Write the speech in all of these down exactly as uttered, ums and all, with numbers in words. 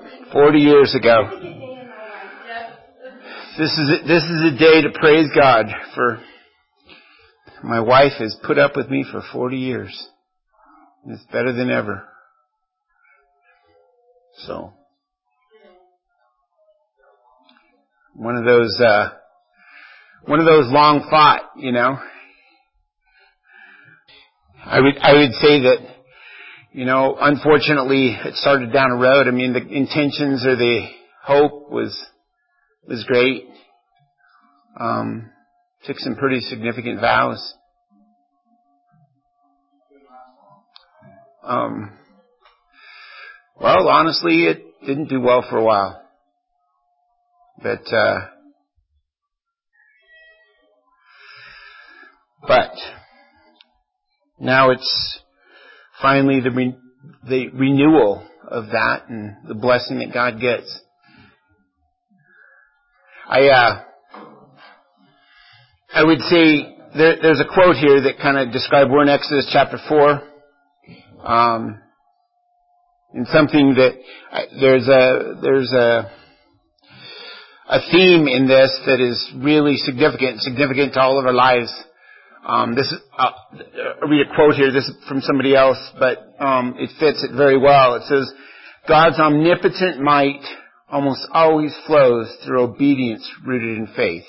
Forty years ago. This is a, this is a day to praise God for. My wife has put up with me for forty years. It's better than ever. So, one of those, uh, one of those long fought, you know. I would, I would say that, you know, unfortunately, it started down a road. I mean, the intentions or the hope was, was great. Um, took some pretty significant vows. Um, well, honestly, it didn't do well for a while. But, uh, but now it's finally the re- the renewal of that and the blessing that God gets. I, uh, I would say there, there's a quote here that kind of describes, we're in Exodus chapter four. Um, and something that uh, there's a there's a a theme in this that is really significant, significant to all of our lives. Um, this is uh, I'll read a quote here. This is from somebody else, but um, it fits it very well. It says, "God's omnipotent might almost always flows through obedience rooted in faith."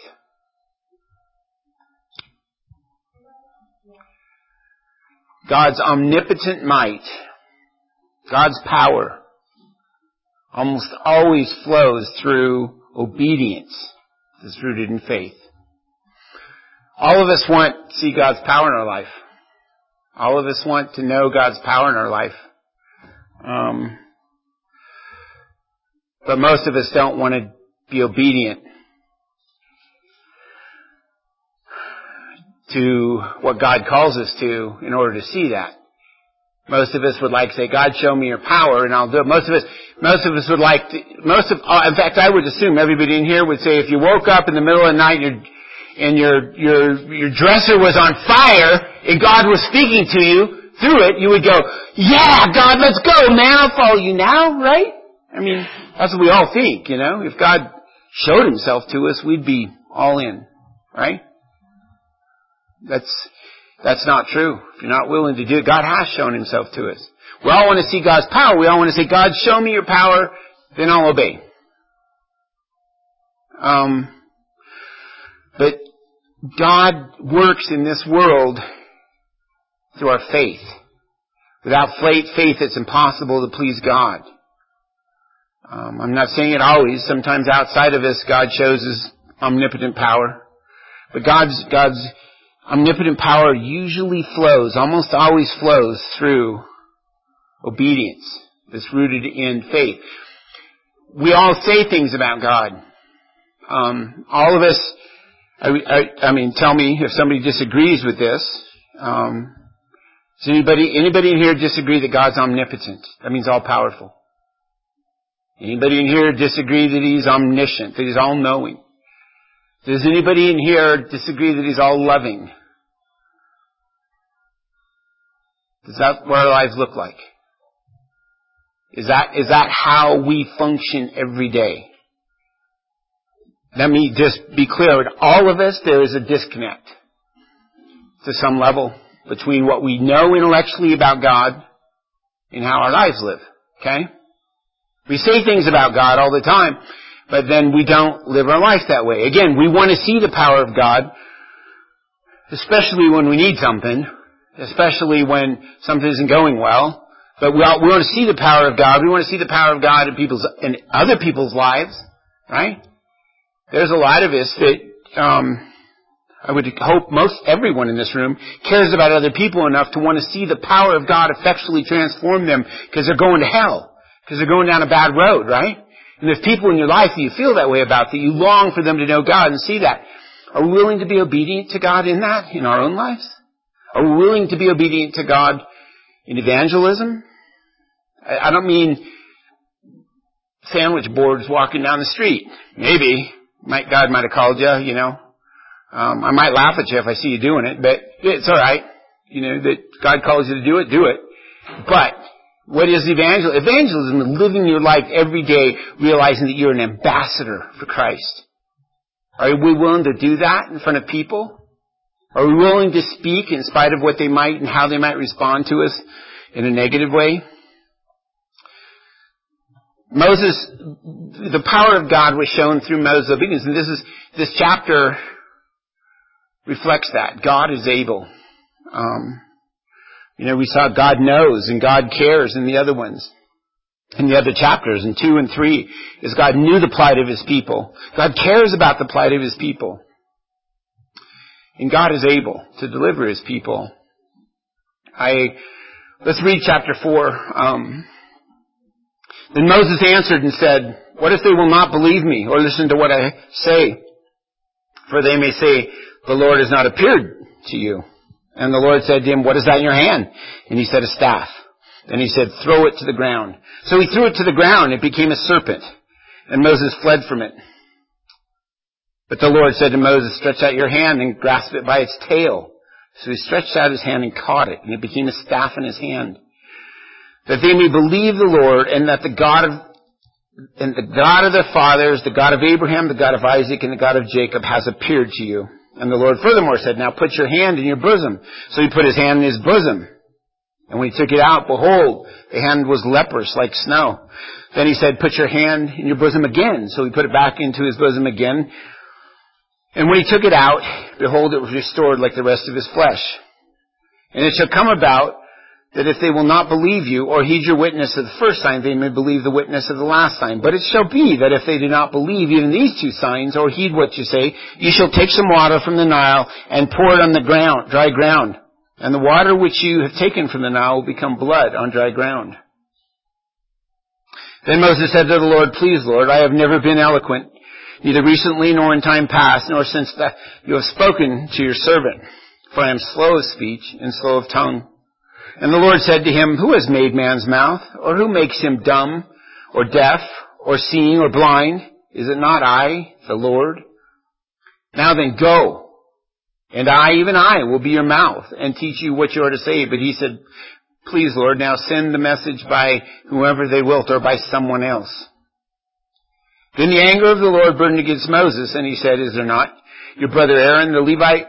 God's omnipotent might, God's power, almost always flows through obedience that's rooted in faith. All of us want to see God's power in our life. All of us want to know God's power in our life. Um, but most of us don't want to be obedient to what God calls us to in order to see that. Most of us would like to say, God, show me your power, and I'll do it. Most of us, most of us would like to, most of, in fact, I would assume everybody in here would say, if you woke up in the middle of the night and your, and your, your, your dresser was on fire and God was speaking to you through it, you would go, yeah, God, let's go, man, I'll follow you now, right? I mean, that's what we all think, you know. If God showed himself to us, we'd be all in, right? That's, that's not true. If you're not willing to do it, God has shown himself to us. We all want to see God's power. We all want to say, God, show me your power, then I'll obey. Um, but God works in this world through our faith. Without faith, it's impossible to please God. Um, I'm not saying it always. Sometimes outside of us, God shows his omnipotent power. But God's, God's omnipotent power usually flows, almost always flows through obedience that's rooted in faith. We all say things about God. Um, all of us, I, I, I mean, tell me if somebody disagrees with this. Um, does anybody, anybody in here disagree that God's omnipotent? That means all powerful. Anybody in here disagree that he's omniscient, that he's all knowing? Does anybody in here disagree that he's all loving? Is that what our lives look like? Is that, is that how we function every day? Let me just be clear. With all of us, there is a disconnect to some level between what we know intellectually about God and how our lives live. Okay? We say things about God all the time, but then we don't live our life that way. Again, we want to see the power of God, especially when we need something, especially when something isn't going well. But we, all, we want to see the power of God. We want to see the power of God in people's, in other people's lives, right? There's a lot of us that, um, I would hope most everyone in this room cares about other people enough to want to see the power of God effectually transform them because they're going to hell, because they're going down a bad road, right? And there's people in your life that you feel that way about, that you long for them to know God and see that. Are we willing to be obedient to God in that, in our own lives? Are we willing to be obedient to God in evangelism? I, I don't mean sandwich boards walking down the street. Maybe. Might, God might have called you, you know. Um, I might laugh at you if I see you doing it, but it's alright. You know, that God calls you to do it, do it. But What is evangelism? Evangelism is living your life every day realizing that you're an ambassador for Christ. Are we willing to do that in front of people? Are we willing to speak in spite of what they might and how they might respond to us in a negative way? Moses, the power of God was shown through Moses' obedience, and this is, this chapter reflects that. God is able. Um, you know, we saw God knows and God cares in the other ones. In the other chapters, in two and three, is God knew the plight of His people. God cares about the plight of His people. And God is able to deliver His people. I, let's read chapter four. Um, then Moses answered and said, what if they will not believe me or listen to what I say? For they may say, the Lord has not appeared to you. And the Lord said to him, what is that in your hand? And he said, a staff. Then he said, throw it to the ground. So he threw it to the ground. It became a serpent. And Moses fled from it. But the Lord said to Moses, stretch out your hand and grasp it by its tail. So he stretched out his hand and caught it. And it became a staff in his hand. That they may believe the Lord, and that the God of, and the God of their fathers, the God of Abraham, the God of Isaac, and the God of Jacob has appeared to you. And the Lord furthermore said, now put your hand in your bosom. So he put his hand in his bosom. And when he took it out, behold, the hand was leprous like snow. Then he said, put your hand in your bosom again. So he put it back into his bosom again. And when he took it out, behold, it was restored like the rest of his flesh. And it shall come about that if they will not believe you or heed your witness of the first sign, they may believe the witness of the last sign. But it shall be that if they do not believe even these two signs or heed what you say, you shall take some water from the Nile and pour it on the ground, dry ground. And the water which you have taken from the Nile will become blood on dry ground. Then Moses said to the Lord, please, Lord, I have never been eloquent, neither recently nor in time past, nor since that you have spoken to your servant. For I am slow of speech and slow of tongue. And the Lord said to him, who has made man's mouth? Or who makes him dumb, or deaf, or seeing, or blind? Is it not I, the Lord? Now then, go. And I, even I, will be your mouth and teach you what you are to say. But he said, please, Lord, now send the message by whoever they wilt or by someone else. Then the anger of the Lord burned against Moses, and he said, is there not your brother Aaron, the Levite?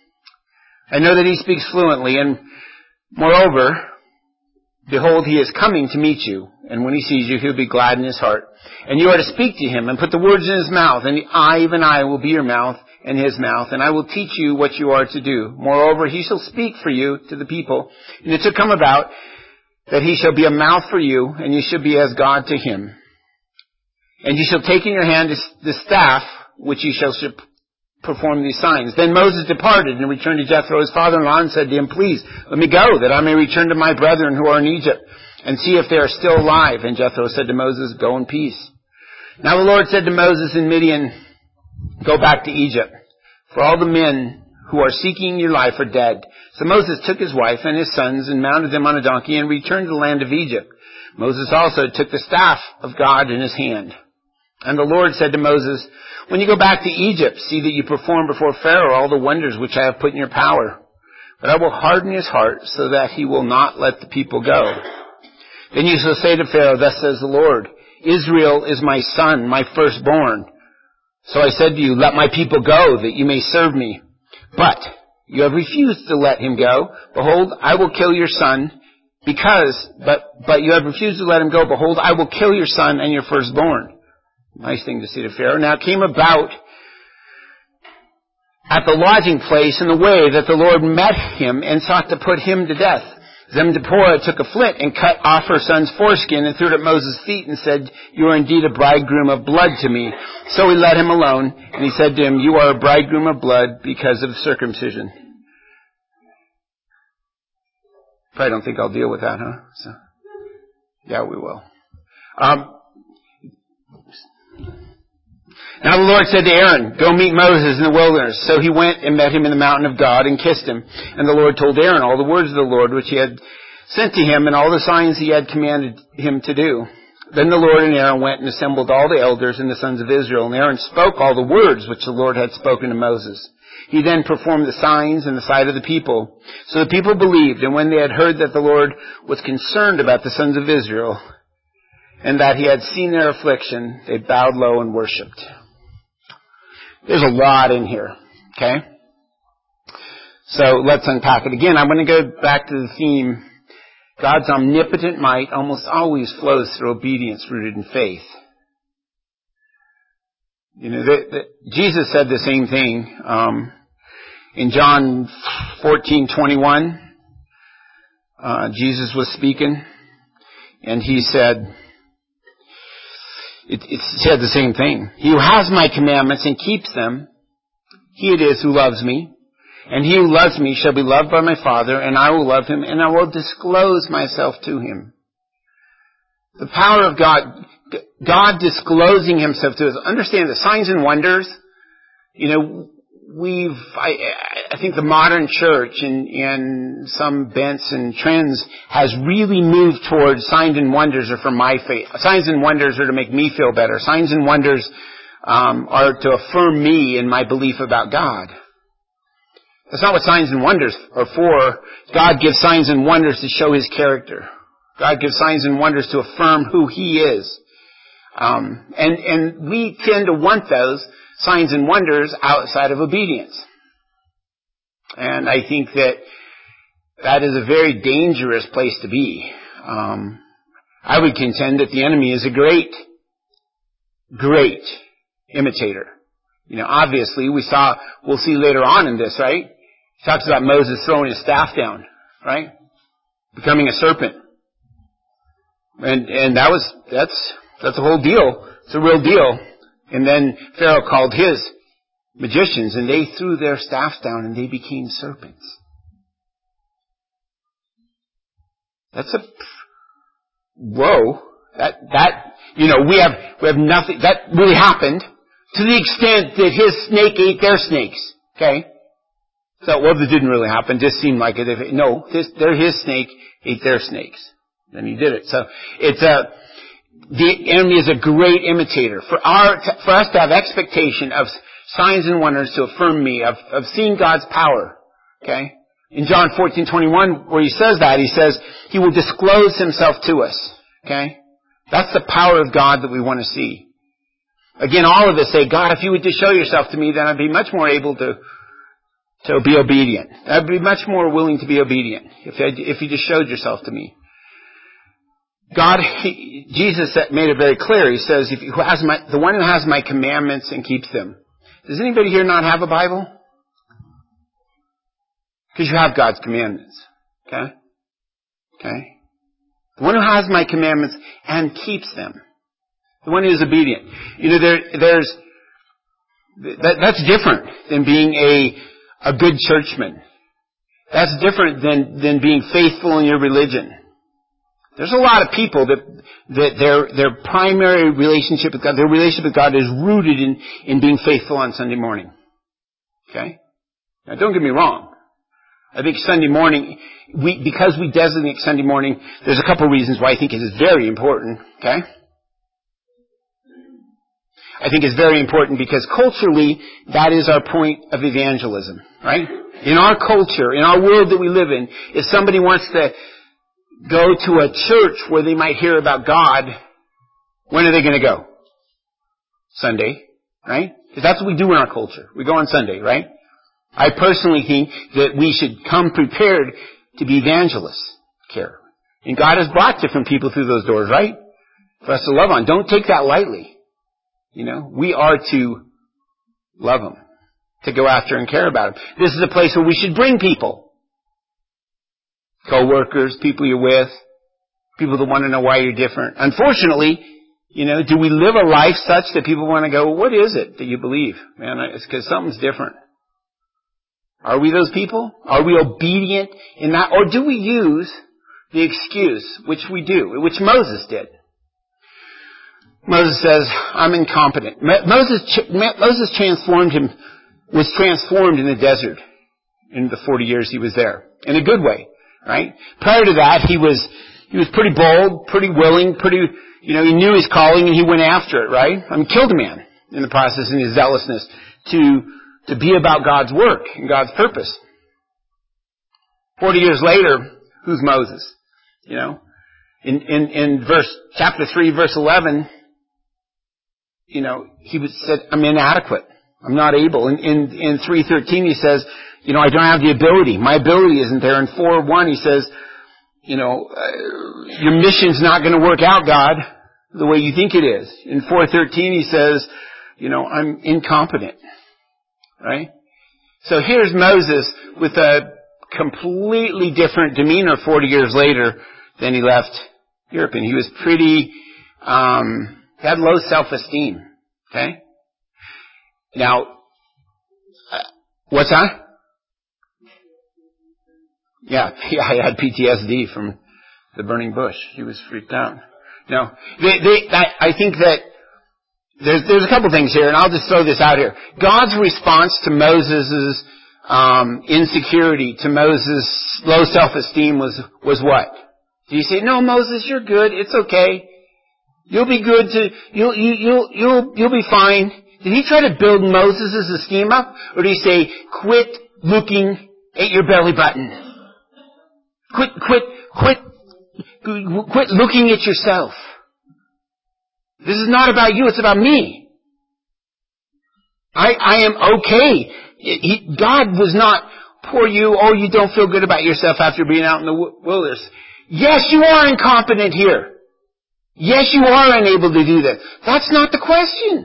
I know that he speaks fluently, and moreover, behold, he is coming to meet you. And when he sees you, he'll be glad in his heart. And you are to speak to him and put the words in his mouth. And I, even I, will be your mouth and his mouth. And I will teach you what you are to do. Moreover, he shall speak for you to the people. And it shall come about that he shall be a mouth for you, and you shall be as God to him. And you shall take in your hand the staff, which you shall perform these signs. Then Moses departed and returned to Jethro, his father-in-law, and said to him, please, let me go, that I may return to my brethren who are in Egypt, and see if they are still alive. And Jethro said to Moses, go in peace. Now the Lord said to Moses in Midian, go back to Egypt, for all the men who are seeking your life are dead. So Moses took his wife and his sons and mounted them on a donkey and returned to the land of Egypt. Moses also took the staff of God in his hand. And the Lord said to Moses, when you go back to Egypt, see that you perform before Pharaoh all the wonders which I have put in your power. But I will harden his heart so that he will not let the people go. Then you shall say to Pharaoh, thus says the Lord, Israel is my son, my firstborn. So I said to you, let my people go, that you may serve me. But you have refused to let him go. Behold, I will kill your son, because, but, but you have refused to let him go. Behold, I will kill your son and your firstborn. Nice thing to say to Pharaoh. Now it came about at the lodging place in the way that the Lord met him and sought to put him to death. Then Zipporah took a flint and cut off her son's foreskin and threw it at Moses' feet and said, you are indeed a bridegroom of blood to me. So he let him alone, and he said to him, you are a bridegroom of blood because of circumcision. Probably don't think I'll deal with that, huh? So, yeah, we will. Um, Now the Lord said to Aaron, go meet Moses in the wilderness. So he went and met him in the mountain of God and kissed him. And the Lord told Aaron all the words of the Lord which he had sent to him and all the signs he had commanded him to do. Then the Lord and Aaron went and assembled all the elders and the sons of Israel. And Aaron spoke all the words which the Lord had spoken to Moses. He then performed the signs in the sight of the people. So the people believed, and when they had heard that the Lord was concerned about the sons of Israel, and that he had seen their affliction, they bowed low and worshipped. There's a lot in here, okay? So let's unpack it again. I'm going to go back to the theme. God's omnipotent might almost always flows through obedience rooted in faith. You know, the, the, Jesus said the same thing um, in John fourteen twenty-one. Uh, Jesus was speaking, and he said, it, it said the same thing. He who has my commandments and keeps them, he it is who loves me. And he who loves me shall be loved by my Father, and I will love him, and I will disclose myself to him. The power of God, God disclosing himself to us. Understand the signs and wonders. You know, we've, I, I think the modern church and, and some bents and trends has really moved towards signs and wonders are for my faith. Signs and wonders are to make me feel better. Signs and wonders um, are to affirm me in my belief about God. That's not what signs and wonders are for. God gives signs and wonders to show his character. God gives signs and wonders to affirm who he is. Um, and, and we tend to want those signs and wonders outside of obedience. And I think that that is a very dangerous place to be. Um, I would contend that the enemy is a great, great imitator. You know, obviously we saw, we'll see later on in this, right? He talks about Moses throwing his staff down, right? Becoming a serpent. And, and that was, that's, that's a whole deal. It's a real deal. And then Pharaoh called his magicians and they threw their staffs down and they became serpents. That's a, whoa. That, that, you know, we have, we have nothing, that really happened to the extent that his snake ate their snakes. Okay? So, well, it didn't really happen. It just seemed like it. No, this, they're his snake ate their snakes. Then he did it. So, it's a, the enemy is a great imitator. For our, for us to have expectation of signs and wonders to affirm me, of, of seeing God's power. Okay? In John fourteen twenty-one, where he says that, he says, he will disclose himself to us. Okay? That's the power of God that we want to see. Again, all of us say, God, if you would just show yourself to me, then I'd be much more able to, to be obedient. I'd be much more willing to be obedient if, I, if you just showed yourself to me. God, he, Jesus made it very clear. He says, if who has my, the one who has my commandments and keeps them. Does anybody here not have a Bible? Because you have God's commandments. Okay? Okay? The one who has my commandments and keeps them. The one who is obedient. You know, there, there's, that, that's different than being a, a good churchman. That's different than, than being faithful in your religion. There's a lot of people that, that their, their primary relationship with God, their relationship with God is rooted in, in being faithful on Sunday morning. Okay? Now don't get me wrong. I think Sunday morning, we, because we designate Sunday morning, there's a couple reasons why I think it is very important. Okay? I think it's very important because culturally, that is our point of evangelism. Right? In our culture, in our world that we live in, if somebody wants to go to a church where they might hear about God, when are they going to go? Sunday, right? Because that's what we do in our culture. We go on Sunday, right? I personally think that we should come prepared to be evangelists here. And God has brought different people through those doors, right? For us to love on. Don't take that lightly. You know, we are to love them, to go after and care about them. This is a place where we should bring people. Co-workers, people you're with, people that want to know why you're different. Unfortunately, you know, do we live a life such that people want to go, well, what is it that you believe? Man, it's because something's different. Are we those people? Are we obedient in that? Or do we use the excuse, which we do, which Moses did? Moses says, I'm incompetent. Moses, Moses transformed him, was transformed in the desert in the forty years he was there. In a good way. Right? Prior to that, he was, he was pretty bold, pretty willing, pretty, you know, he knew his calling and he went after it, right? I mean, killed a man in the process in his zealousness to, to be about God's work and God's purpose. Forty years later, who's Moses? You know, in, in, in verse, chapter three, verse eleven, you know, he was said, I'm inadequate. I'm not able. In, in, in three thirteen, he says, you know, I don't have the ability. My ability isn't there. In four one, he says, you know, uh, your mission's not going to work out, God, the way you think it is. In four thirteen, he says, you know, I'm incompetent. Right? So here's Moses with a completely different demeanor forty years later than he left Europe. And he was pretty, um, had low self-esteem. Okay? Now, uh, what's that? Yeah, yeah, I had P T S D from the burning bush. He was freaked out. No, they, they, I, I think that there's, there's a couple things here, and I'll just throw this out here. God's response to Moses' um, insecurity, to Moses' low self-esteem was, was what? Did he say, no, Moses, you're good. It's okay. You'll be good to, you'll, you, you'll, you'll, you'll be fine. Did he try to build Moses' esteem up? Or did he say, quit looking at your belly button? Quit, quit, quit, quit looking at yourself. This is not about you, it's about me. I, I am okay. He, God was not, poor you, oh, you don't feel good about yourself after being out in the wilderness. Yes, you are incompetent here. Yes, you are unable to do that. That's not the question.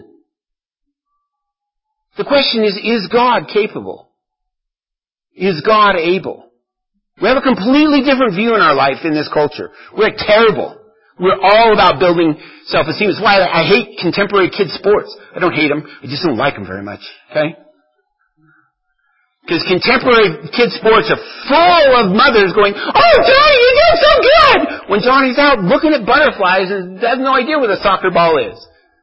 The question is, is God capable? Is God able? We have a completely different view in our life in this culture. We're terrible. We're all about building self-esteem. It's why I hate contemporary kids' sports. I don't hate them. I just don't like them very much. Okay? Because contemporary kids' sports are full of mothers going, oh, Johnny, you did so good! When Johnny's out looking at butterflies and has no idea what a soccer ball is.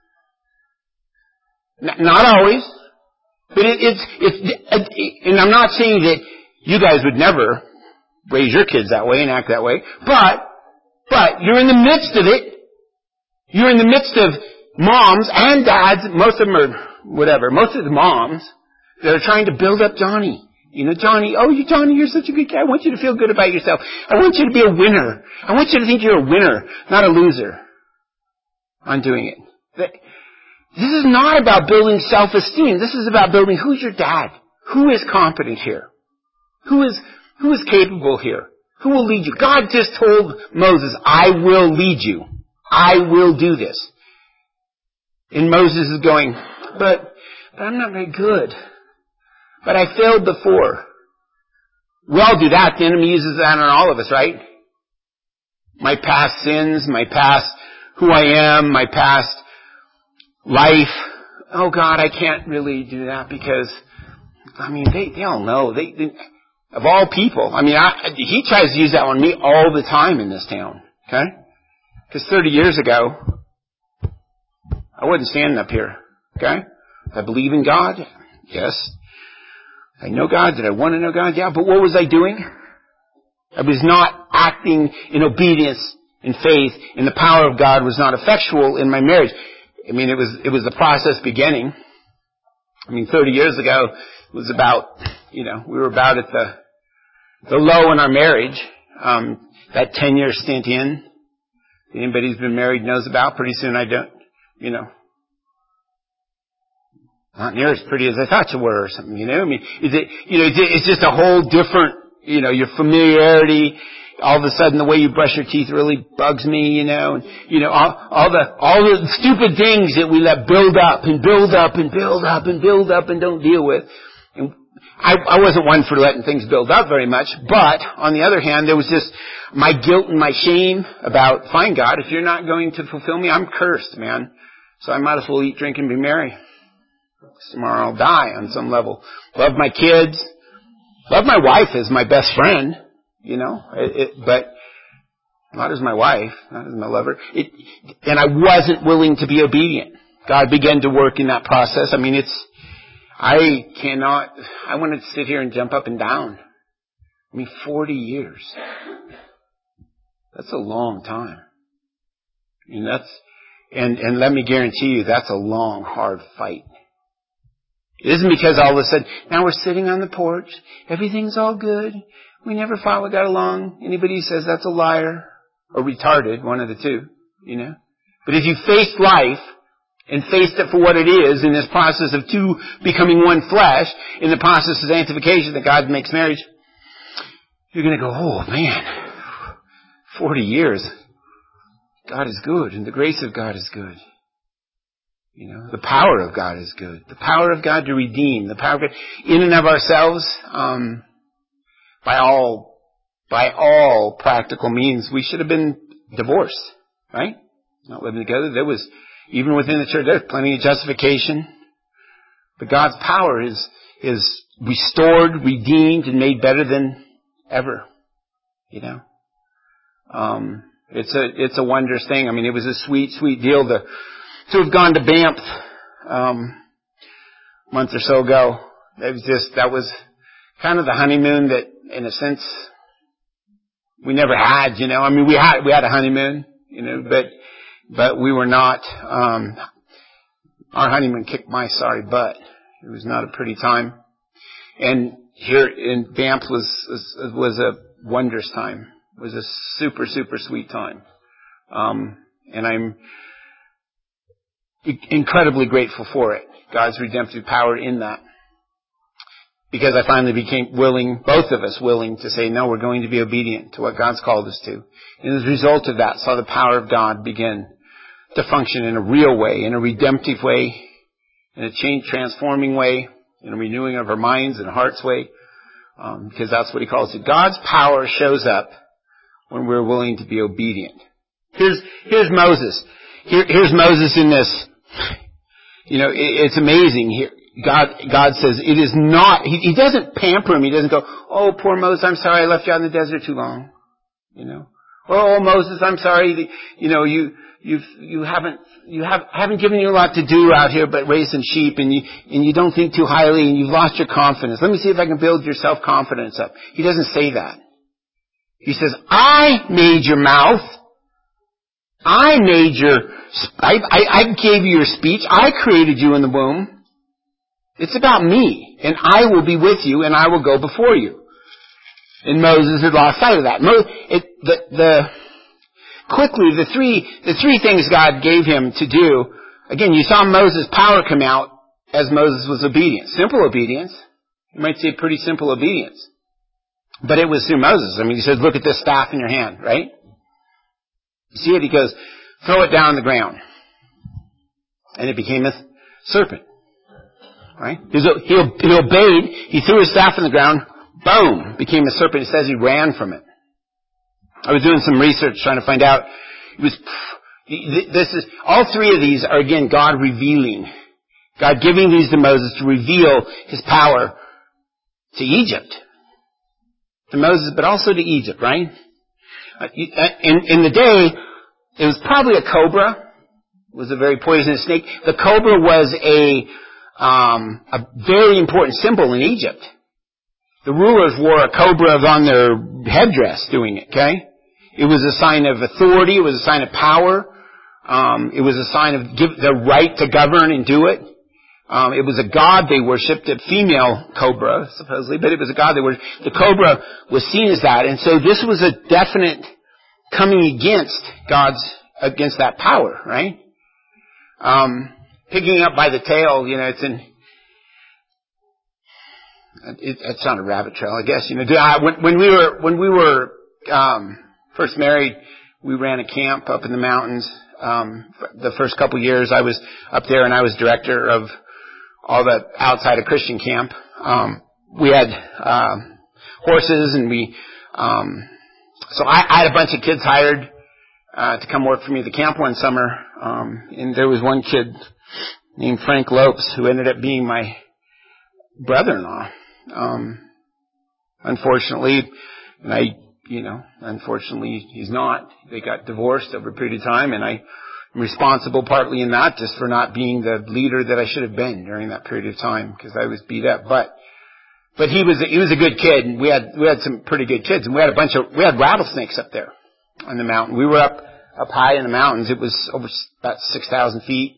N- not always. But it, it's, it's, it, and I'm not saying that you guys would never raise your kids that way and act that way, but, but you're in the midst of it. You're in the midst of moms and dads, most of them are whatever, most of the moms that are trying to build up Johnny. You know, Johnny, oh, you, Johnny, you're such a good guy. I want you to feel good about yourself. I want you to be a winner. I want you to think you're a winner, not a loser on doing it. This is not about building self-esteem. This is about building who's your dad? Who is competent here? Who is, who is capable here? Who will lead you? God just told Moses, I will lead you. I will do this. And Moses is going, but, but I'm not very good. But I failed before. We all do that. The enemy uses that on all of us, right? My past sins, my past who I am, my past life. Oh God, I can't really do that because, I mean, they, they all know. They, they of all people. I mean, I, he tries to use that on me all the time in this town. Okay? Because thirty years ago, I wasn't standing up here. Okay? I believe in God. Yes. I know God. Did I want to know God? Yeah. But what was I doing? I was not acting in obedience, in faith, and the power of God was not effectual in my marriage. I mean, it was, it was the process beginning. I mean, thirty years ago, it was about, you know, we were about at the, the low in our marriage. Um, that ten year stint in, anybody who's been married knows about. Pretty soon I don't, you know, not near as pretty as I thought you were or something, you know. I mean, is it, you know, it's just a whole different, you know, your familiarity. All of a sudden, the way you brush your teeth really bugs me, you know. And, you know, all, all the all the stupid things that we let build up and build up and build up and build up and don't deal with. And I, I wasn't one for letting things build up very much. But on the other hand, there was just my guilt and my shame about, fine, God, if you're not going to fulfill me, I'm cursed, man. So I might as well eat, drink, and be merry. Tomorrow I'll die on some level. Love my kids. Love my wife as my best friend. You know, it, it, but not as my wife, not as my lover. It, and I wasn't willing to be obedient. God began to work in that process. I mean, it's, I cannot, I want to sit here and jump up and down. I mean, forty years. That's a long time. And that's, and, and let me guarantee you, that's a long, hard fight. It isn't because all of a sudden, now we're sitting on the porch, everything's all good, we never fought, we got along. Anybody who says that's a liar or retarded, one of the two, you know. But if you faced life and faced it for what it is in this process of two becoming one flesh, in the process of sanctification that God makes marriage, you're going to go, oh man, forty years, God is good and the grace of God is good. You know, the power of God is good. The power of God to redeem. The power of God in and of ourselves, um, by all, by all practical means, we should have been divorced, right? Not living together. There was, even within the church, there's plenty of justification. But God's power is, is restored, redeemed, and made better than ever. You know? Um, it's a, it's a wondrous thing. I mean, it was a sweet, sweet deal to, to have gone to Banff, um, a month or so ago. It was just, that was kind of the honeymoon that, in a sense, we never had, you know. I mean, we had, we had a honeymoon, you know, but, but we were not, um, our honeymoon kicked my sorry butt. It was not a pretty time. And here in Banff was, was, was a wondrous time. It was a super, super sweet time. Um, and I'm incredibly grateful for it. God's redemptive power in that. Because I finally became willing, both of us willing, to say, no, we're going to be obedient to what God's called us to. And as a result of that, saw the power of God begin to function in a real way, in a redemptive way, in a change, transforming way, in a renewing of our minds and hearts way. Um, because that's what he calls it. God's power shows up when we're willing to be obedient. Here's, here's Moses. Here, here's Moses in this. You know, it, it's amazing. Here, God, God says it is not, he, he doesn't pamper him. He doesn't go, oh, poor Moses, I'm sorry I left you out in the desert too long. You know, oh, Moses, I'm sorry that, you know, you, you've, you haven't, you have, haven't given you a lot to do out here but raise some sheep, and you, and you don't think too highly, and you've lost your confidence. Let me see if I can build your self-confidence up. He doesn't say that. He says, I made your mouth. I made your, I, I, I gave you your speech. I created you in the womb. It's about me, and I will be with you, and I will go before you. And Moses had lost sight of that. Mo, it, the, the, quickly, the three, the three things God gave him to do. Again, you saw Moses' power come out as Moses was obedient. Simple obedience. You might say pretty simple obedience. But it was through Moses. I mean, he said, look at this staff in your hand, right? You see it? He goes, throw it down on the ground. And it became a serpent. Right? He, he obeyed. He threw his staff on the ground. Boom! Became a serpent. It says he ran from it. I was doing some research trying to find out. It was, this is, all three of these are again God revealing. God giving these to Moses to reveal his power to Egypt. To Moses, but also to Egypt, right? In, in the day, it was probably a cobra. It was a very poisonous snake. The cobra was a, um, a very important symbol in Egypt. The rulers wore a cobra on their headdress doing it, okay? It was a sign of authority. It was a sign of power. Um, it was a sign of give, the right to govern and do it. Um, it was a god they worshipped, a female cobra, supposedly, but it was a god they worshipped. The cobra was seen as that, and so this was a definite coming against God's, against that power, right? Um, picking up by the tail, you know, it's in, it, it's not a rabbit trail, I guess, you know. When, when we were, when we were, um, first married, we ran a camp up in the mountains. Um, the first couple years I was up there and I was director of all the outside of Christian camp. Um, we had, uh, horses and we, um, so I, I had a bunch of kids hired, uh, to come work for me at the camp one summer. Um, and there was one kid named Frank Lopes who ended up being my brother-in-law. Um, unfortunately, and I, you know, unfortunately he's not. They got divorced over a period of time, and I am responsible partly in that just for not being the leader that I should have been during that period of time because I was beat up. But, but he was, he was a good kid, and we had, we had some pretty good kids, and we had a bunch of, we had rattlesnakes up there on the mountain. We were up, up high in the mountains. It was over about six thousand feet,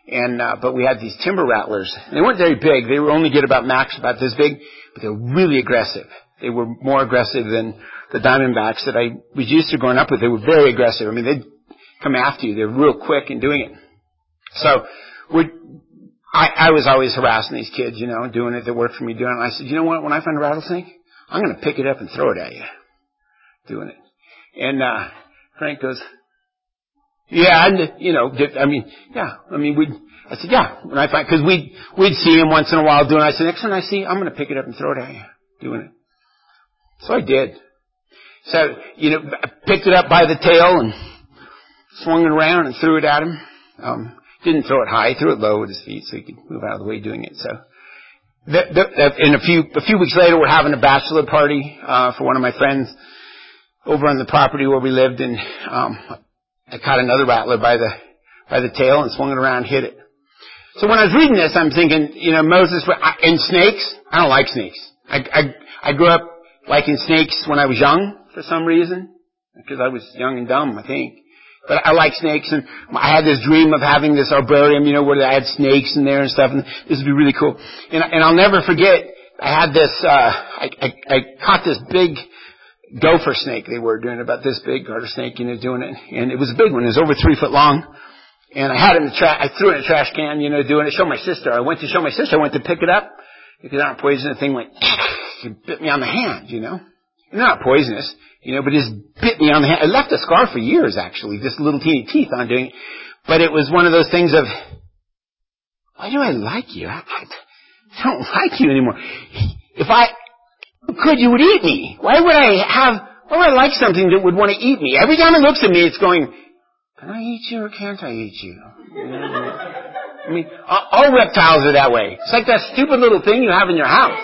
And, uh, but we had these timber rattlers. They weren't very big. They were only get about max about this big, but they were really aggressive. They were more aggressive than the Diamondbacks that I was used to growing up with. They were very aggressive. I mean, they'd come after you. They're real quick in doing it. So we I, I was always harassing these kids, you know, doing it. They worked for me doing it. And I said, you know what? When I find a rattlesnake, I'm going to pick it up and throw it at you. Doing it. And, uh, Frank goes, yeah, and, you know, I mean, yeah, I mean, we'd, I said, yeah, when I find, cause we'd, we'd see him once in a while doing it. I said, next time I see you, I'm going to pick it up and throw it at you. Doing it. So I did. So, you know, I picked it up by the tail and swung it around and threw it at him. Um, didn't throw it high, threw it low with his feet so he could move out of the way doing it. So, the, the, in a few, a few weeks later, we're having a bachelor party, uh, for one of my friends over on the property where we lived, and, um, I caught another rattler by the, by the tail and swung it around and hit it. So when I was reading this, I'm thinking, you know, Moses, and snakes, I don't like snakes. I, I, I grew up liking snakes when I was young for some reason, because I was young and dumb, I think. But I like snakes, and I had this dream of having this arboretum, you know, where I had snakes in there and stuff, and this would be really cool. And, and I'll never forget, I had this, uh, I, I, I caught this big gopher snake. They were doing about this big, garter snake, you know, doing it. And it was a big one. It was over three foot long. And I had it in the trash, I threw it in a trash can, you know, doing it. Show my sister. I went to show my sister. I went to pick it up because I don't poison. The thing went, it bit me on the hand, you know. It's not poisonous, you know, but it just bit me on the hand. It left a scar for years, actually, just little teeny teeth on doing it. But it was one of those things of, why do I like you? I, I don't like you anymore. If I could, you would eat me. Why would I have, why would I like something that would want to eat me? Every time it looks at me, it's going, can I eat you or can't I eat you? I mean, all reptiles are that way. It's like that stupid little thing you have in your house.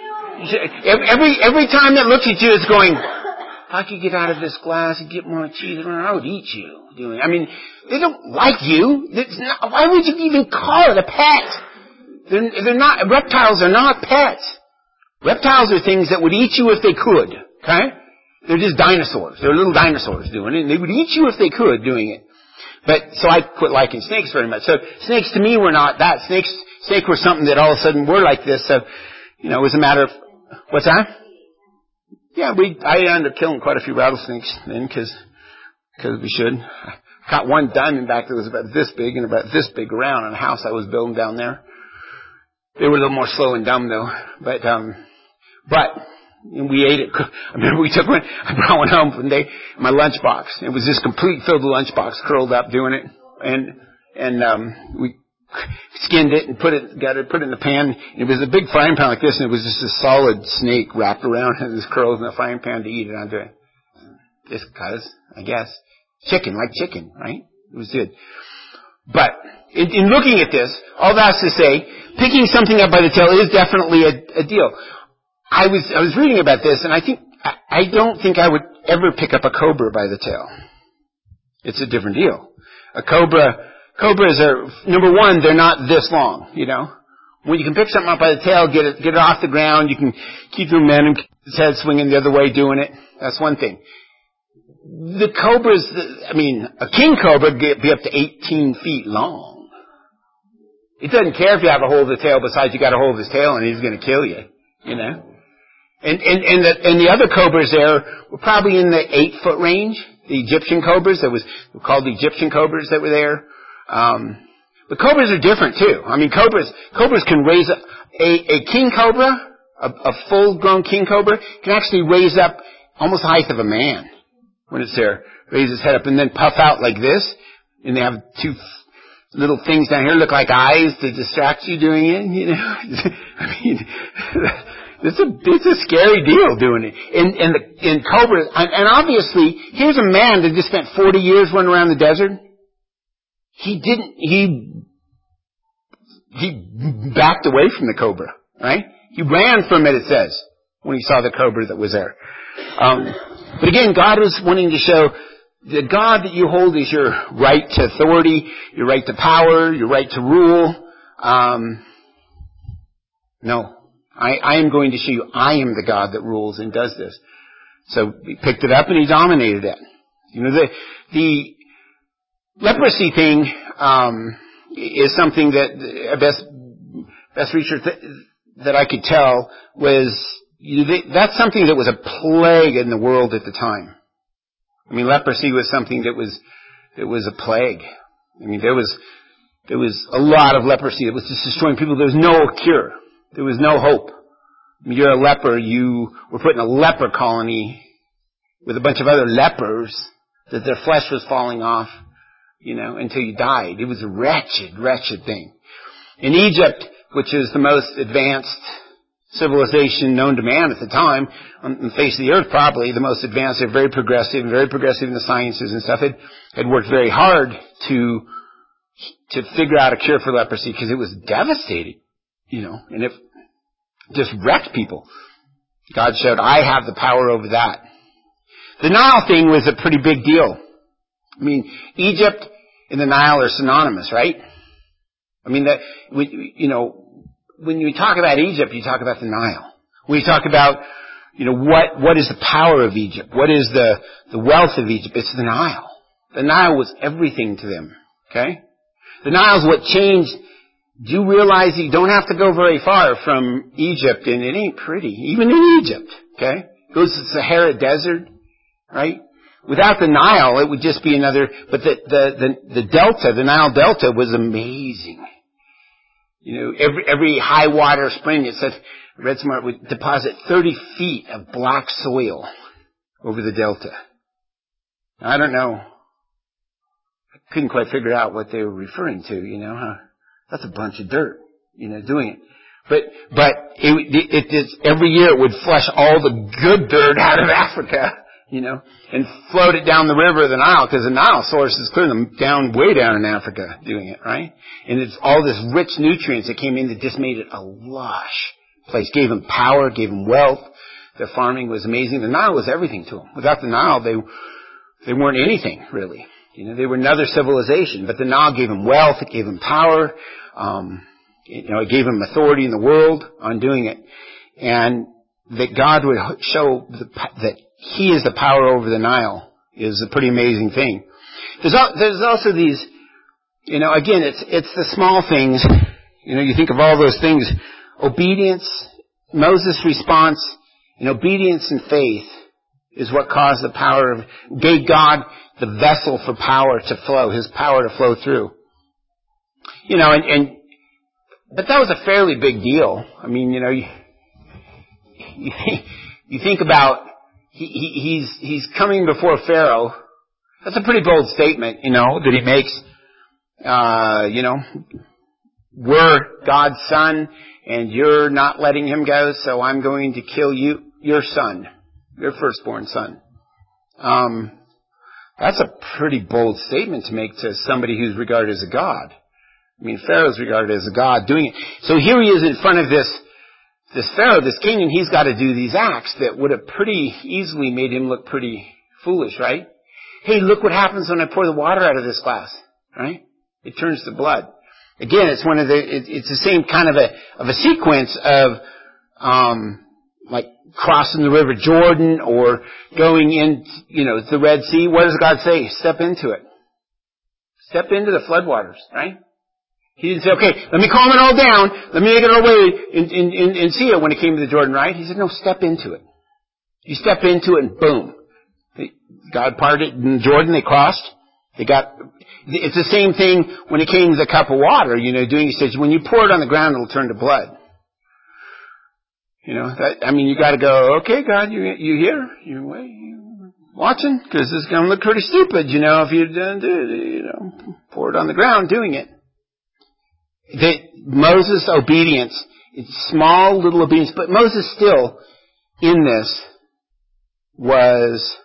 Every, every time it looks at you, it's going, if I could get out of this glass and get more cheese, I would eat you. I mean, they don't like you. It's not, why would you even call it a pet? They're, they're not, reptiles are not pets. Reptiles are things that would eat you if they could. Okay? They're just dinosaurs. They're little dinosaurs doing it, and they would eat you if they could doing it. But, so I quit liking snakes very much. So, snakes to me were not that. Snakes, snake were something that all of a sudden were like this. So, you know, it was a matter of, what's that? Yeah, we, I ended up killing quite a few rattlesnakes then, cause, cause we should. I caught one diamondback that was about this big and about this big around in a house I was building down there. They were a little more slow and dumb though. But, um, but, and we ate it. I remember we took one, I brought one home one day, my lunchbox. It was this complete filled lunchbox curled up doing it. And, and, um, we skinned it and put it, got it, put it in the pan. It was a big frying pan like this, and it was just a solid snake wrapped around and this curls in the frying pan to eat it onto it. Just cause, I guess. Chicken, like chicken, right? It was good. But, in, in looking at this, all that's to say, picking something up by the tail is definitely a, a deal. I was, I was reading about this, and I think, I, I don't think I would ever pick up a cobra by the tail. It's a different deal. A cobra, cobras are, number one, they're not this long, you know. When you can pick something up by the tail, get it, get it off the ground, you can keep your momentum, keep its head swinging the other way doing it. That's one thing. The cobras, I mean, a king cobra can be up to eighteen feet long. It doesn't care if you have a hold of the tail, besides you got a hold of his tail and he's going to kill you, you know. And, and, and, the, and the other cobras there were probably in the eight foot range. The Egyptian cobras, that was called the Egyptian cobras that were there. Um, but cobras are different too. I mean, cobras, cobras can raise up, a, a king cobra, a, a full grown king cobra can actually raise up almost the height of a man when it's there. Raise his head up and then puff out like this. And they have two little things down here look like eyes to distract you doing it, you know. I mean, It's a, it's a scary deal doing it. In, in the, in cobras, and, and obviously, here's a man that just spent forty years running around the desert. He didn't, he, he backed away from the cobra, right? He ran from it, it says, when he saw the cobra that was there. Um, but again, God was wanting to show the God that you hold is your right to authority, your right to power, your right to rule. Um, no. I, I am going to show you I am the God that rules and does this. So he picked it up and he dominated it. You know, the, the leprosy thing, um, is something that best best research that, that I could tell was that's something that was a plague in the world at the time. I mean, leprosy was something that was that was a plague. I mean, there was there was a lot of leprosy. It was just destroying people. There was no cure. There was no hope. I mean, you're a leper. You were put in a leper colony with a bunch of other lepers that their flesh was falling off, you know, until you died. It was a wretched, wretched thing. In Egypt, which is the most advanced civilization known to man at the time, on the face of the earth probably, the most advanced, they're very progressive, very progressive in the sciences and stuff, had, had worked very hard to to figure out a cure for leprosy because it was devastating, you know, and it just wrecked people. God showed, I have the power over that. The Nile thing was a pretty big deal. I mean, Egypt and the Nile are synonymous, right? I mean, that, you know, when you talk about Egypt, you talk about the Nile. When you talk about, you know, what, what is the power of Egypt? What is the, the wealth of Egypt? It's the Nile. The Nile was everything to them, okay? The Nile is what changed. Do you realize you don't have to go very far from Egypt, and it ain't pretty, even in Egypt, okay? It goes to the Sahara Desert, right? Without the Nile, it would just be another, but the, the, the, the Delta, the Nile Delta was amazing. You know, every, every high water spring, it said, Red Smart would deposit thirty feet of black soil over the Delta. I don't know. I couldn't quite figure out what they were referring to, you know, huh? That's a bunch of dirt, you know, doing it. But, but it, it, it, every year it would flush all the good dirt out of Africa, you know, and float it down the river of the Nile, because the Nile source is clearly down, way down in Africa doing it, right? And it's all this rich nutrients that came in that just made it a lush place. Gave them power, gave them wealth. Their farming was amazing. The Nile was everything to them. Without the Nile, they, they weren't anything, really. You know, they were another civilization, but the Nile gave them wealth, it gave them power, um, you know, it gave them authority in the world on doing it. And that God would show the, that He is the power over the Nile is a pretty amazing thing. There's, al- there's also these, you know, again, it's, it's the small things. You know, you think of all those things. Obedience, Moses' response in obedience and faith is what caused the power of, gave God the vessel for power to flow, His power to flow through. You know, and, and but that was a fairly big deal. I mean, you know, you, you, you think about, he, he, he's, he's coming before Pharaoh. That's a pretty bold statement, you know, that he makes. Uh, you know, we're God's son, and you're not letting him go, so I'm going to kill you, your son, your firstborn son. Um, that's a pretty bold statement to make to somebody who's regarded as a god. I mean, Pharaoh's regarded as a god doing it. So here he is in front of this, this Pharaoh, this king, and he's got to do these acts that would have pretty easily made him look pretty foolish, right? Hey, look what happens when I pour the water out of this glass, right? It turns to blood. Again, it's one of the, it, it's the same kind of a, of a sequence of, um, like crossing the River Jordan or going in, you know, the Red Sea. What does God say? Step into it. Step into the floodwaters, right? He didn't say, okay, let me calm it all down. Let me make it our way and, and, and, and see it when it came to the Jordan, right? He said, no, step into it. You step into it and boom. God parted in Jordan, they crossed. They got, it's the same thing when it came to the cup of water, you know, doing, he says, when you pour it on the ground, it'll turn to blood. You know, that, I mean, you gotta go, okay, God, you, you here? You, you watching? Cause it's gonna look pretty stupid, you know, if you don't do it, you know, pour it on the ground doing it. That Moses' obedience, it's small little obedience, but Moses still, in this, was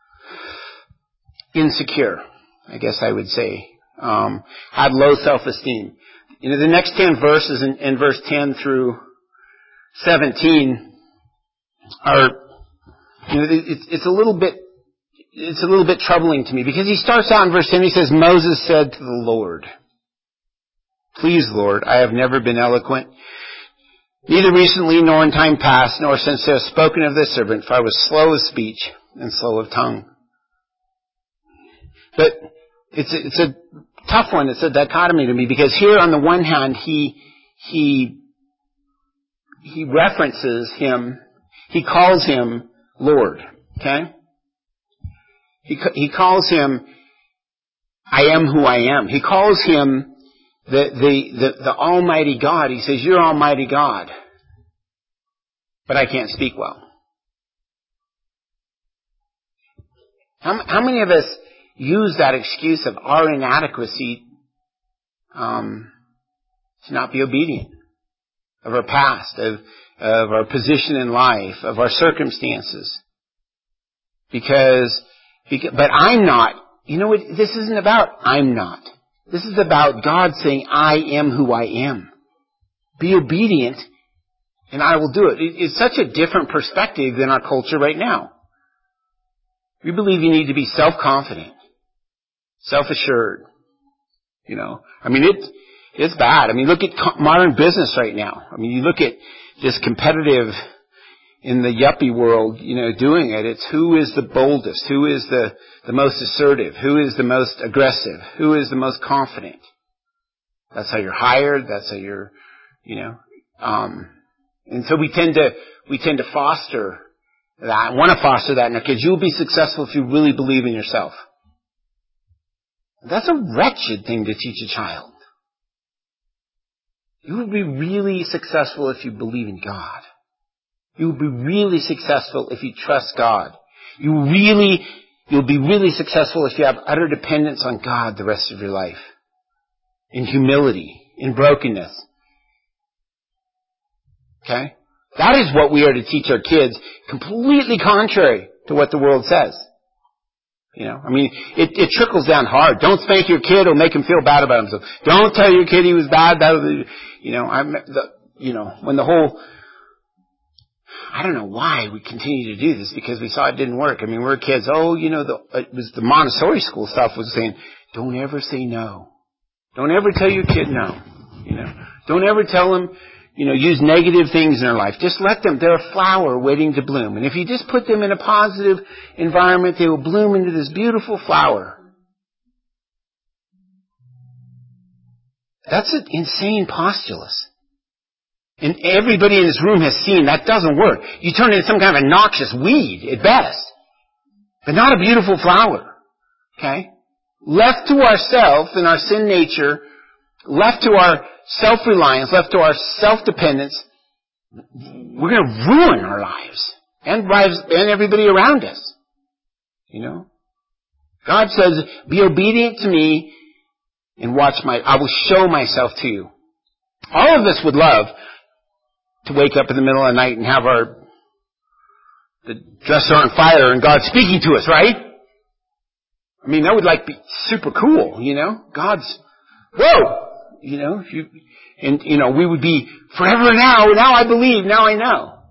insecure, I guess I would say. Um, had low self-esteem. You know, the next ten verses, in, in verse ten through seventeen, are, you know, it's, it's a little bit, it's a little bit troubling to me, because he starts out in verse ten, he says, Moses said to the Lord, please, Lord, I have never been eloquent, neither recently nor in time past, nor since I have spoken of this servant, for I was slow of speech and slow of tongue. But it's a, it's a tough one. It's a dichotomy to me, because here on the one hand, he, he, he references him, he calls him Lord, okay? He, he calls him, I am who I am. He calls him the, the, the, the Almighty God. He says, you're Almighty God, but I can't speak well. How, how many of us use that excuse of our inadequacy um, to not be obedient, of our past, of, of our position in life, of our circumstances? Because, because, but I'm not. You know what? This isn't about I'm not. This is about God saying, I am who I am. Be obedient, and I will do it. it. It's such a different perspective than our culture right now. We believe you need to be self-confident, self-assured. You know, I mean, it, it's bad. I mean, look at modern business right now. I mean, you look at this competitive in the yuppie world, you know, doing it. It's who is the boldest, who is the, the most assertive, who is the most aggressive, who is the most confident. That's how you're hired. That's how you're, you know, um, and so we tend to, we tend to foster that, want to foster that in our kids. You'll be successful if you really believe in yourself. That's a wretched thing to teach a child. You will be really successful if you believe in God. You will be really successful if you trust God. You really, you'll be really successful if you have utter dependence on God the rest of your life. In humility, in brokenness. Okay? That is what we are to teach our kids, completely contrary to what the world says. You know, I mean, it, it trickles down hard. Don't spank your kid; it'll make him feel bad about himself. Don't tell your kid he was bad. That was, you know, I, the, you know, when the whole, I don't know why we continue to do this, because we saw it didn't work. I mean, we were kids. Oh, you know, the it was the Montessori school stuff was saying, don't ever say no. Don't ever tell your kid no. You know, don't ever tell them. You know, use negative things in their life. Just let them. They're a flower waiting to bloom. And if you just put them in a positive environment, they will bloom into this beautiful flower. That's an insane postulate. And everybody in this room has seen that doesn't work. You turn it into some kind of a noxious weed at best. But not a beautiful flower. Okay? Left to ourselves and our sin nature, left to our self-reliance, left to our self-dependence, we're going to ruin our lives and lives and everybody around us. You know? God says, be obedient to me and watch my, I will show myself to you. All of us would love to wake up in the middle of the night and have our, the dresser on fire and God speaking to us, right? I mean, that would like be super cool, you know? God's, whoa! You know, if you, and, you know, we would be forever now, now I believe, now I know.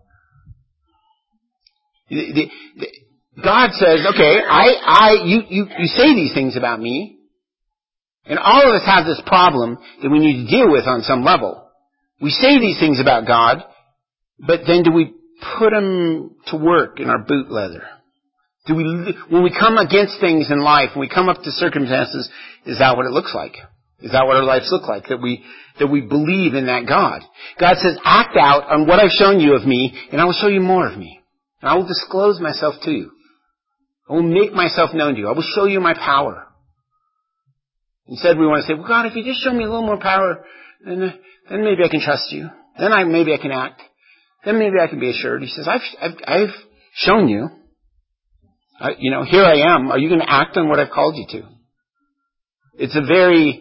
The, the, the, God says, okay, I, I, you, you, you say these things about me, and all of us have this problem that we need to deal with on some level. We say these things about God, but then do we put them to work in our boot leather? Do we, when we come against things in life, when we come up to circumstances, is that what it looks like? Is that what our lives look like? That we, that we believe in that God. God says, act out on what I've shown you of me, and I will show you more of me. And I will disclose myself to you. I will make myself known to you. I will show you my power. Instead, we want to say, well, God, if you just show me a little more power, then, then maybe I can trust you. Then I, maybe I can act. Then maybe I can be assured. He says, I've, I've, I've shown you. I, you know, here I am. Are you going to act on what I've called you to? It's a very...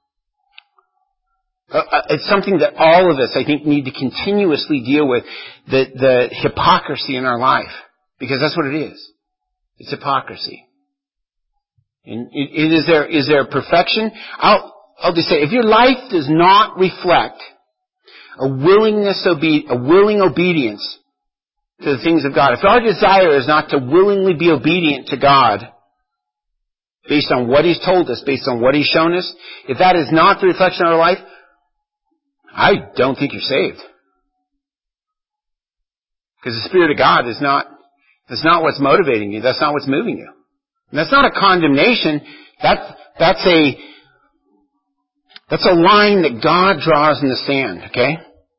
Uh, it's something that all of us, I think, need to continuously deal with, the, the hypocrisy in our life. Because that's what it is. It's hypocrisy. And it, it, is there, is there perfection? I'll, I'll just say, if your life does not reflect a willingness, obe- a willing obedience to the things of God, if our desire is not to willingly be obedient to God, based on what He's told us, based on what He's shown us, if that is not the reflection of our life, I don't think you're saved. Because the Spirit of God is not, that's not what's motivating you. That's not what's moving you. And that's not a condemnation. That's, that's a, That's a line that God draws in the sand, okay?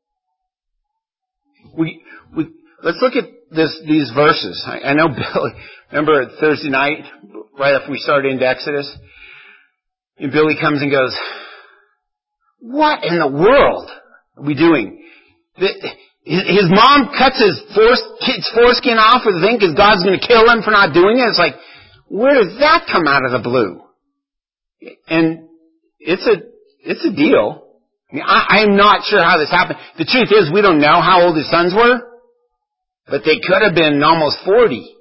We, we, let's look at this, these verses. I, I know Billy, remember Thursday night, right after we started into Exodus, and Billy comes and goes, what in the world are we doing? The, his, his mom cuts his force, kid's foreskin off with the thing because God's going to kill him for not doing it. It's like, where does that come out of the blue? And it's a, it's a deal. I mean, I, I'm not sure how this happened. The truth is, we don't know how old his sons were, but they could have been almost forty.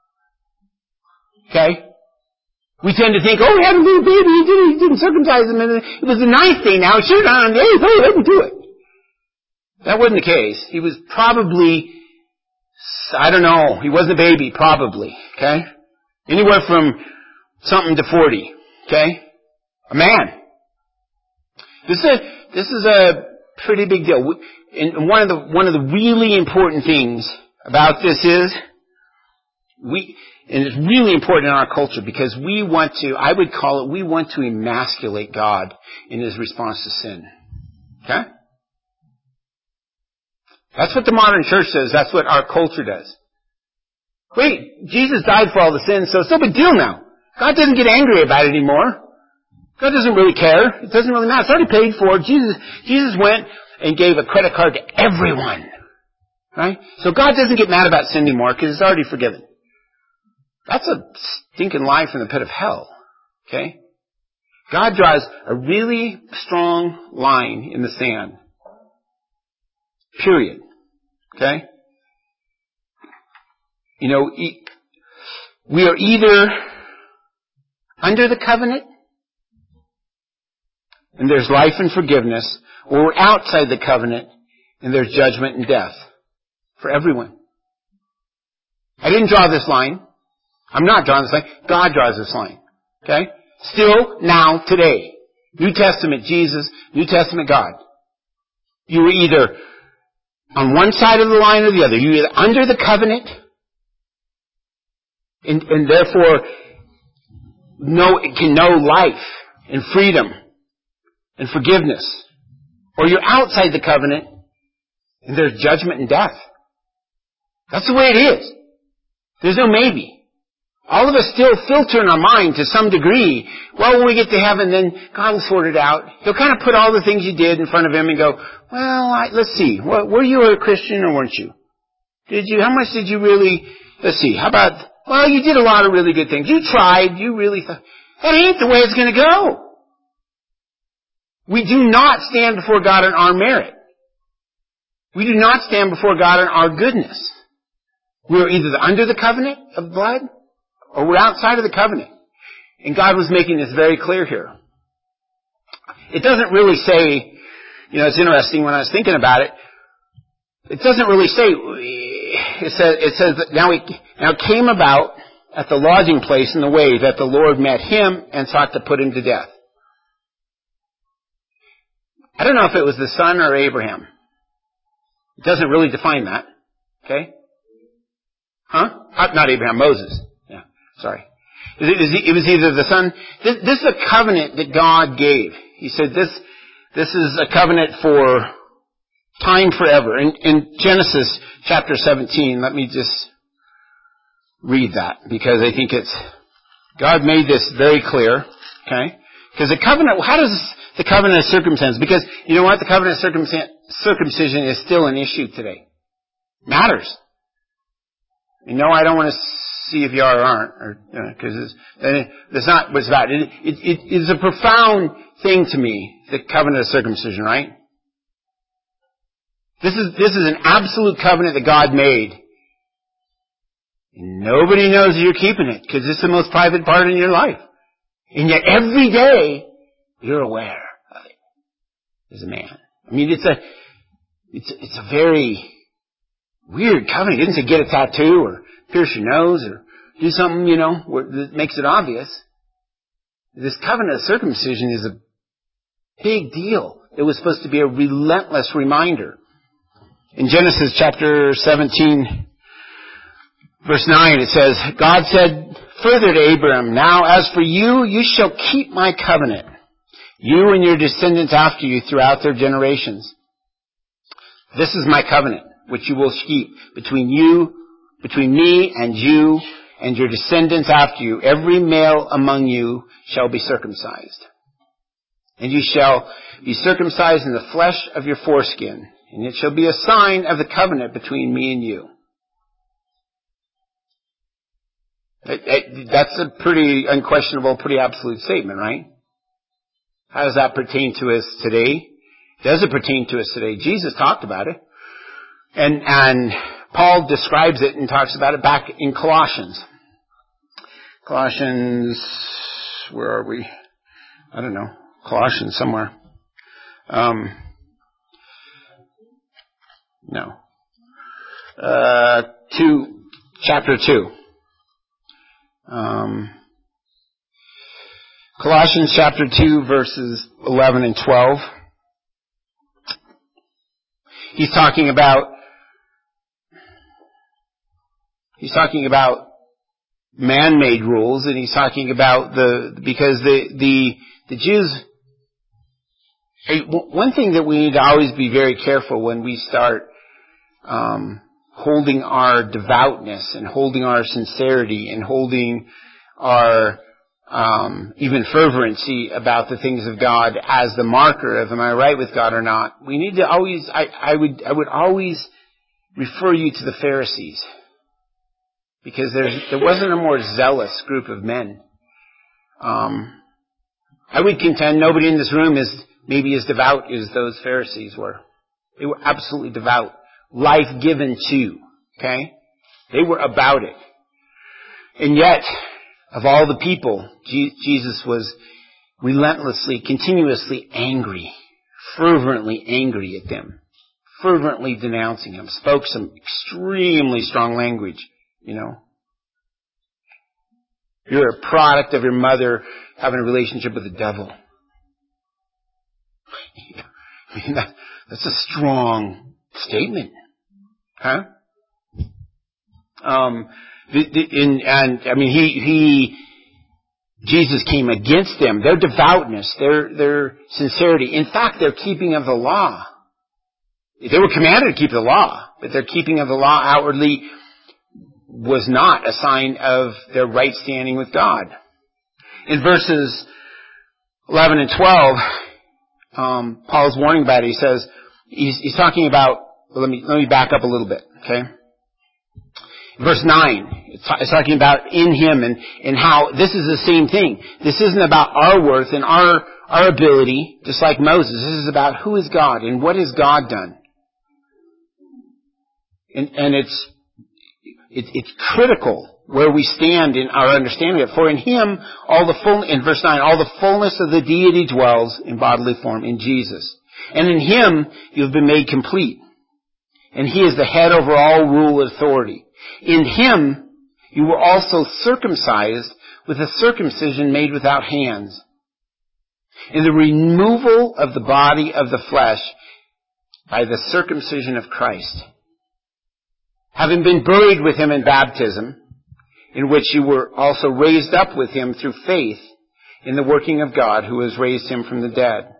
Okay? We tend to think, oh, he had a little baby, he didn't, he didn't circumcise him, and it was the ninth day now, he should have done on the eighth, oh, let him do it. That wasn't the case. He was probably, I don't know, he wasn't a baby, probably, okay? Anywhere from something to forty, okay? A man. This is a, this is a pretty big deal. And one of the, one of the really important things about this is, we, and it's really important in our culture because we want to, I would call it, we want to emasculate God in His response to sin. Okay? That's what the modern church does. That's what our culture does. Wait, Jesus died for all the sins, so it's no big deal now. God doesn't get angry about it anymore. God doesn't really care. It doesn't really matter. It's already paid for. Jesus, Jesus went and gave a credit card to everyone. Right? So God doesn't get mad about sin anymore because it's already forgiven. That's a stinking lie from the pit of hell. Okay? God draws a really strong line in the sand. Period. Okay? You know, we are either under the covenant, and there's life and forgiveness, or we're outside the covenant, and there's judgment and death. For everyone. I didn't draw this line. I'm not drawing this line. God draws this line. Okay? Still, now, today. New Testament, Jesus. New Testament, God. You were either on one side of the line or the other. You were either under the covenant, and, and therefore know, can know life and freedom and forgiveness. Or you're outside the covenant, and there's judgment and death. That's the way it is. There's no maybe. All of us still filter in our mind to some degree. Well, when we get to heaven, then God will sort it out. He'll kind of put all the things you did in front of Him and go, well, I, let's see. Well, were you a Christian or weren't you? Did you? How much did you really? Let's see. How about? Well, you did a lot of really good things. You tried. You really thought. That ain't the way it's going to go. We do not stand before God on our merit. We do not stand before God on our goodness. We are either under the covenant of blood or we're outside of the covenant. And God was making this very clear here. It doesn't really say, you know, it's interesting when I was thinking about it, it doesn't really say, it says, it says that now, he, now it came about at the lodging place in the way that the Lord met him and sought to put him to death. I don't know if it was the son or Abraham. It doesn't really define that. Okay? Huh? Not Abraham, Moses. Yeah, sorry. It was either the son. This, this is a covenant that God gave. He said this, this is a covenant for time forever. In, in Genesis chapter seventeen, let me just read that because I think it's, God made this very clear. Okay? Because the covenant, how does the covenant of circumcision? Because you know what? The covenant of circumcision is still an issue today. Matters. You know, I don't want to see if you are or aren't, or because you know, it's, it's not what it's about. It, it, it is a profound thing to me, the covenant of circumcision, right? This is this is an absolute covenant that God made, and nobody knows that you're keeping it because it's the most private part in your life, and yet every day you're aware of it as a man. I mean, it's a it's it's a very weird covenant. He didn't say get a tattoo or pierce your nose or do something, you know, that makes it obvious. This covenant of circumcision is a big deal. It was supposed to be a relentless reminder. In Genesis chapter seventeen, verse nine, it says, God said further to Abram, now as for you, you shall keep my covenant you and your descendants after you throughout their generations. This is my covenant, which you will keep between you, between me and you and your descendants after you. Every male among you shall be circumcised. And you shall be circumcised in the flesh of your foreskin, and it shall be a sign of the covenant between me and you. That's a pretty unquestionable, pretty absolute statement, right? How does that pertain to us today? Does it pertain to us today? Jesus talked about it. And, and Paul describes it and talks about it back in Colossians. Colossians, where are we? I don't know. Colossians somewhere. Um, no. Uh, two, chapter two. Um, Colossians chapter two, verses eleven and twelve. He's talking about, he's talking about man-made rules, and he's talking about the, because the, the, the Jews, one thing that we need to always be very careful when we start um, holding our devoutness and holding our sincerity and holding our um, even fervency about the things of God as the marker of am I right with God or not. We need to always, I, I would, I would always refer you to the Pharisees, because there's, there wasn't a more zealous group of men. Um, I would contend nobody in this room is maybe as devout as those Pharisees were. They were absolutely devout. Life given to. Okay? They were about it. And yet, of all the people, G- Jesus was relentlessly, continuously angry. Fervently angry at them. Fervently denouncing them. Spoke some extremely strong language. You know. You're a product of your mother having a relationship with the devil. I mean, that, that's a strong statement. Huh? Um, the, the, in, and, I mean, he, he, Jesus came against them. Their devoutness, their, their sincerity. In fact, their keeping of the law. They were commanded to keep the law, but their keeping of the law outwardly was not a sign of their right standing with God. In verses eleven and twelve, um, Paul's warning about it. He says, he's, he's talking about, well, let me, let me back up a little bit, okay? Verse nine, it's, it's talking about in him and, and how this is the same thing. This isn't about our worth and our, our ability, just like Moses. This is about who is God and what has God done. And, and it's, It, it's critical where we stand in our understanding of it. For in him, all the full, in verse nine, all the fullness of the deity dwells in bodily form in Jesus. And in him, you have been made complete. And he is the head over all rule and authority. In him, you were also circumcised with a circumcision made without hands, in the removal of the body of the flesh by the circumcision of Christ. Having been buried with him in baptism, in which you were also raised up with him through faith in the working of God who has raised him from the dead.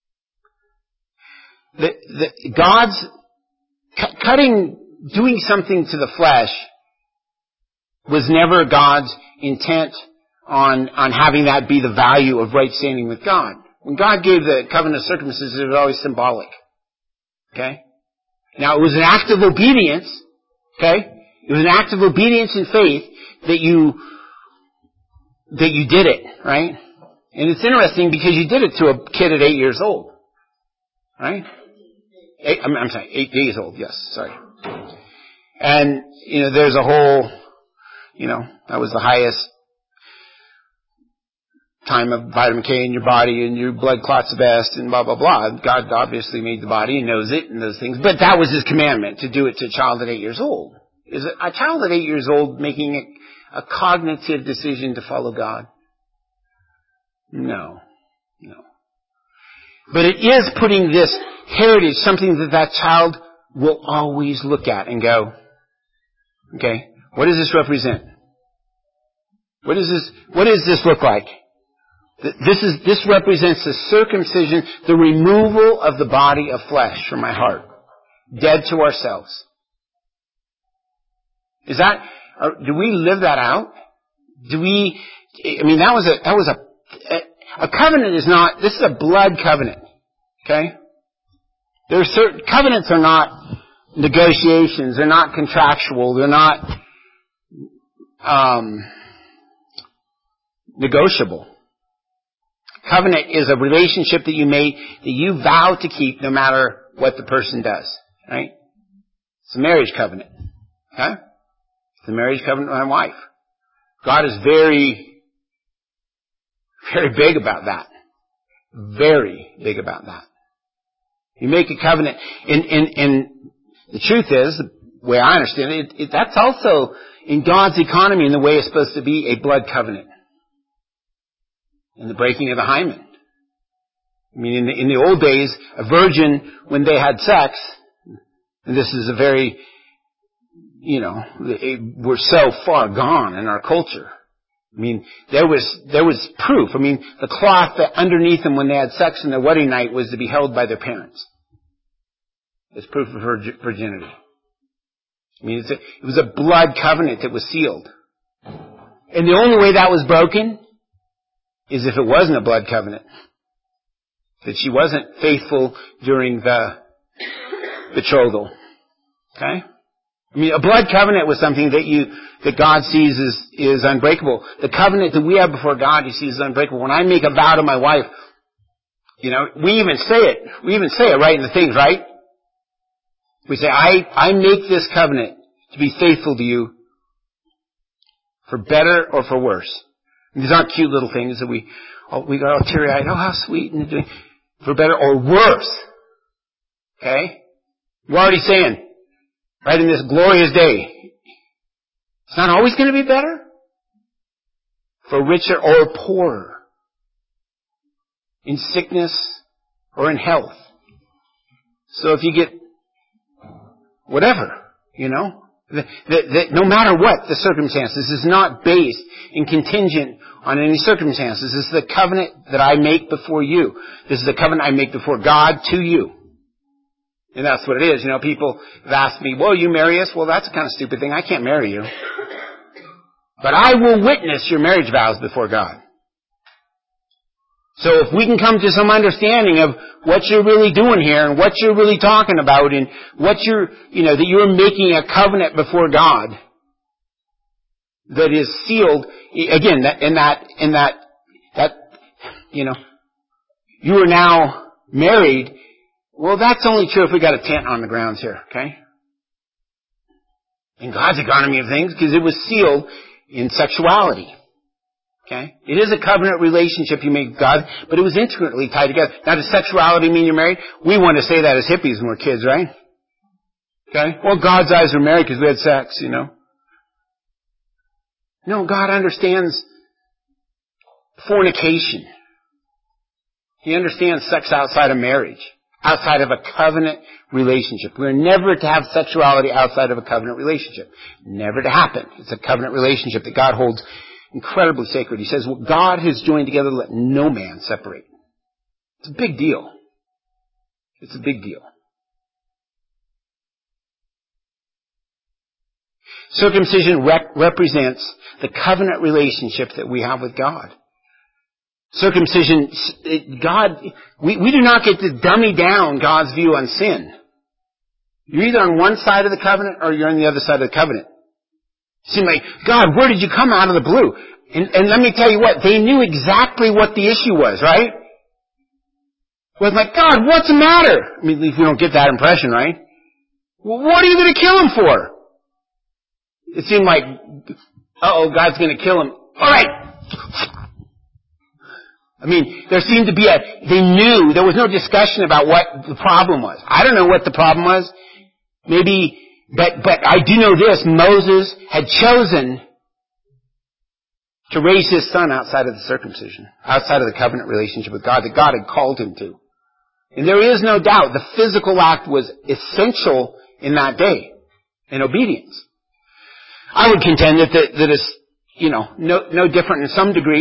The, the, God's cu- cutting, doing something to the flesh was never God's intent on, on having that be the value of right standing with God. When God gave the covenant of circumcision, it was always symbolic. Okay? Now, it was an act of obedience. Okay? It was an act of obedience and faith that you, that you did it, right? And it's interesting because you did it to a kid at eight years old. Right? Eight, I'm, I'm sorry, eight days old, yes, sorry. And, you know, there's a whole, you know, that was the highest time of vitamin K in your body and your blood clots the best and blah, blah, blah. God obviously made the body and knows it and those things. But that was his commandment, to do it to a child at eight years old. Is a child at eight years old making a, a cognitive decision to follow God? No. No. But it is putting this heritage, something that that child will always look at and go, okay, what does this represent? What does this, what does this look like? This is, this represents the circumcision, the removal of the body of flesh from my heart. Dead to ourselves. Is that, do we live that out? Do we, I mean, that was a, that was a, a covenant is not, this is a blood covenant. Okay? There are certain, covenants are not negotiations, they're not contractual, they're not, um, negotiable. Covenant is a relationship that you made, that you vow to keep no matter what the person does. Right? It's a marriage covenant. Okay? It's a marriage covenant with my wife. God is very, very big about that. Very big about that. You make a covenant, and, and, and the truth is, the way I understand it, it, that's also in God's economy in the way it's supposed to be a blood covenant. In the breaking of the hymen. I mean, in the, in the old days, a virgin, when they had sex, and this is a very, you know, it, we're so far gone in our culture. I mean, there was, there was proof. I mean, the cloth that underneath them when they had sex on their wedding night was to be held by their parents. It's proof of virg- virginity. I mean, it's a, it was a blood covenant that was sealed. And the only way that was broken is if it wasn't a blood covenant. That she wasn't faithful during the betrothal. Okay? I mean, a blood covenant was something that you, that God sees is, is unbreakable. The covenant that we have before God, He sees as unbreakable. When I make a vow to my wife, you know, we even say it. We even say it right in the things, right? We say, I, I make this covenant to be faithful to you for better or for worse. These aren't cute little things that we, oh, we got all teary-eyed. Oh, how sweet. And doing for better or worse. Okay? We're already saying, right in this glorious day, it's not always going to be better. For richer or poorer. In sickness or in health. So if you get whatever, you know, that, that, that no matter what the circumstances, this is not based and contingent on any circumstances. This is the covenant that I make before you. This is the covenant I make before God to you. And that's what it is. You know, people have asked me, well, you marry us? Well, that's a kind of stupid thing. I can't marry you. But I will witness your marriage vows before God. So if we can come to some understanding of what you're really doing here and what you're really talking about and what you're, you know, that you're making a covenant before God that is sealed, again, that, in that, in that, that, you know, you are now married, well, that's only true if we got a tent on the grounds here, okay? In God's economy of things, because it was sealed in sexuality. Okay? It is a covenant relationship you make with God, but it was intricately tied together. Now, does sexuality mean you're married? We want to say that as hippies when we're kids, right? Okay? Well, God's eyes were married because we had sex, you know. No, God understands fornication. He understands sex outside of marriage, outside of a covenant relationship. We're never to have sexuality outside of a covenant relationship. Never to happen. It's a covenant relationship that God holds incredibly sacred. He says, what God has joined together, let no man separate. It's a big deal. It's a big deal. Circumcision rep- represents the covenant relationship that we have with God. Circumcision, it, God, we, we do not get to dummy down God's view on sin. You're either on one side of the covenant or you're on the other side of the covenant. It seemed like, God, where did you come out of the blue? And, and let me tell you what, they knew exactly what the issue was, right? It was like, God, what's the matter? I mean, we don't get that impression, right? Well, what are you going to kill him for? It seemed like, uh-oh, God's going to kill him. All right. I mean, there seemed to be a, they knew, there was no discussion about what the problem was. I don't know what the problem was. Maybe, but, but I do know this, Moses had chosen to raise his son outside of the circumcision, outside of the covenant relationship with God that God had called him to. And there is no doubt the physical act was essential in that day, in obedience. I would contend that that, that is, you know, no, no different in some degree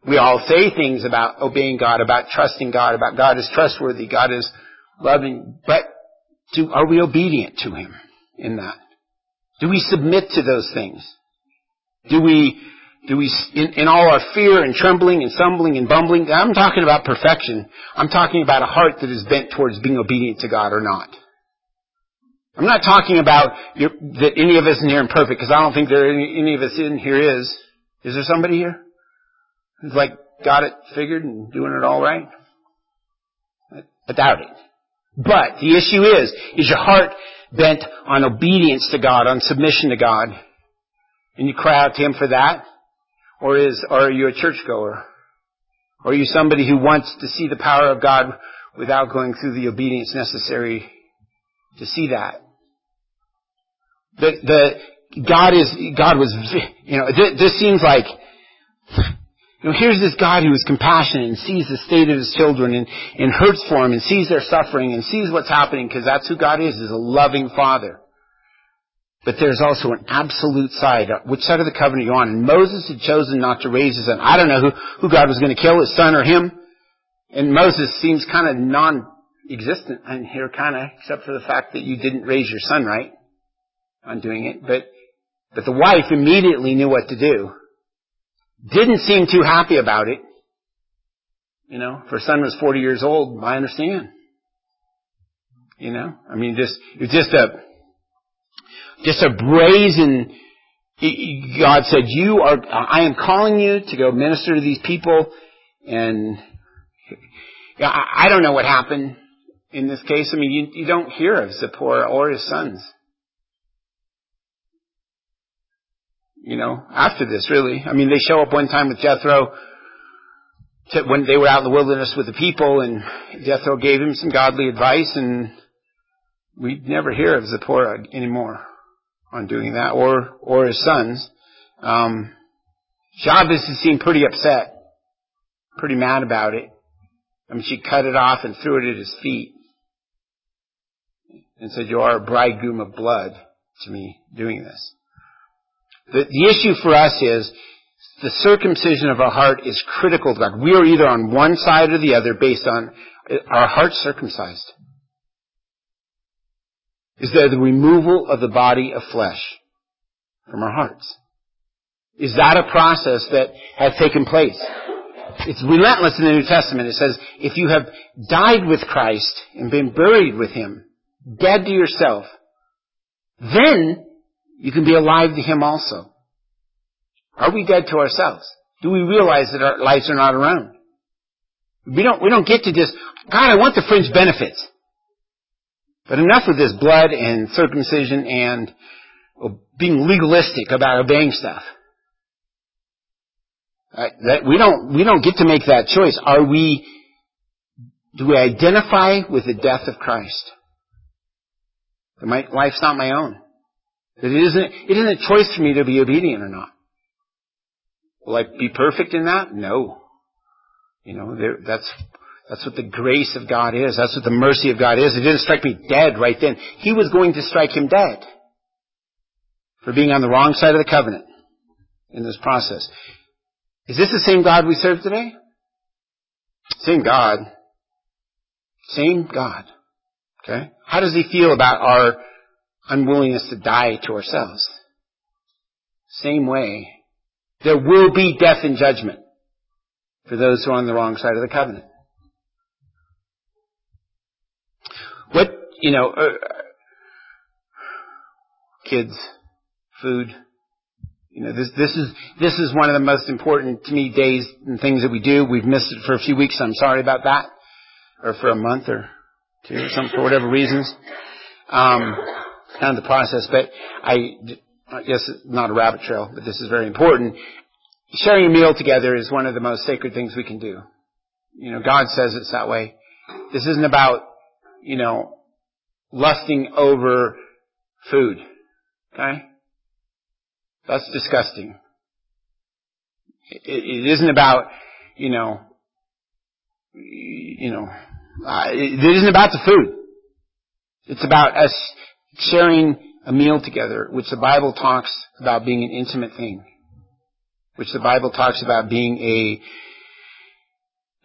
We all say things about obeying God, about trusting God, about God is trustworthy, God is loving, but do, are we obedient to Him in that? Do we submit to those things? Do we, do we, in, in all our fear and trembling and stumbling and bumbling, I'm talking about perfection. I'm talking about a heart that is bent towards being obedient to God or not. I'm not talking about your, that any of us in here are perfect, because I don't think there any, any of us in here is. Is there somebody here who's like got it figured and doing it all right? I, I doubt it. But the issue is, is your heart bent on obedience to God, on submission to God, and you cry out to Him for that? Or is, or are you a churchgoer? Or are you somebody who wants to see the power of God without going through the obedience necessary to see that? The, the, God is, God was, you know, this, this seems like, you know, here's this God who is compassionate and sees the state of His children and, and hurts for them and sees their suffering and sees what's happening, because that's who God is, is a loving Father. But there's also an absolute side. Which side of the covenant are you on? And Moses had chosen not to raise his son. I don't know who, who God was going to kill, his son or him. And Moses seems kind of non-existent in here, kind of, except for the fact that you didn't raise your son right on doing it. But, but the wife immediately knew what to do. Didn't seem too happy about it. You know, if her son was forty years old, I understand. You know, I mean, just, it was just a, just a brazen, God said, you are, I am calling you to go minister to these people. And I don't know what happened in this case. I mean, you, you don't hear of Zipporah or his sons. You know, after this, really. I mean, they show up one time with Jethro to, when they were out in the wilderness with the people, and Jethro gave him some godly advice, and we never hear of Zipporah anymore on doing that, or or his sons. Um, she obviously seemed pretty upset, pretty mad about it. I mean, she cut it off and threw it at his feet and said, "You are a bridegroom of blood to me doing this." The, the issue for us is the circumcision of our heart is critical to God. We are either on one side or the other based on our heart circumcised. Is there the removal of the body of flesh from our hearts? Is that a process that has taken place? It's relentless in the New Testament. It says, if you have died with Christ and been buried with Him, dead to yourself, then you can be alive to Him also. Are we dead to ourselves? Do we realize that our lives are not around? We don't, we don't get to just, God, I want the fringe benefits. But enough of this blood and circumcision and being legalistic about obeying stuff. Uh, that we don't, we don't get to make that choice. Are we, do we identify with the death of Christ? That my life's not my own. That it isn't, it isn't a choice for me to be obedient or not. Will I be perfect in that? No. You know, there, that's, that's what the grace of God is. That's what the mercy of God is. It didn't strike me dead right then. He was going to strike him dead for being on the wrong side of the covenant in this process. Is this the same God we serve today? Same God. Same God. Okay? How does He feel about our unwillingness to die to ourselves? Same way. There will be death and judgment for those who are on the wrong side of the covenant. What, you know, uh, kids, food, you know, this, this is, this is one of the most important to me days and things that we do. We've missed it for a few weeks. I'm sorry about that. Or for a month or two or something for whatever reasons. Um, kind of the process, but I, I guess it's not a rabbit trail, but this is very important. Sharing a meal together is one of the most sacred things we can do. You know, God says it's that way. This isn't about, you know, lusting over food. Okay? That's disgusting. It, it isn't about, you know, you know, uh, it, it isn't about the food. It's about us sharing a meal together, which the Bible talks about being an intimate thing, which the Bible talks about being a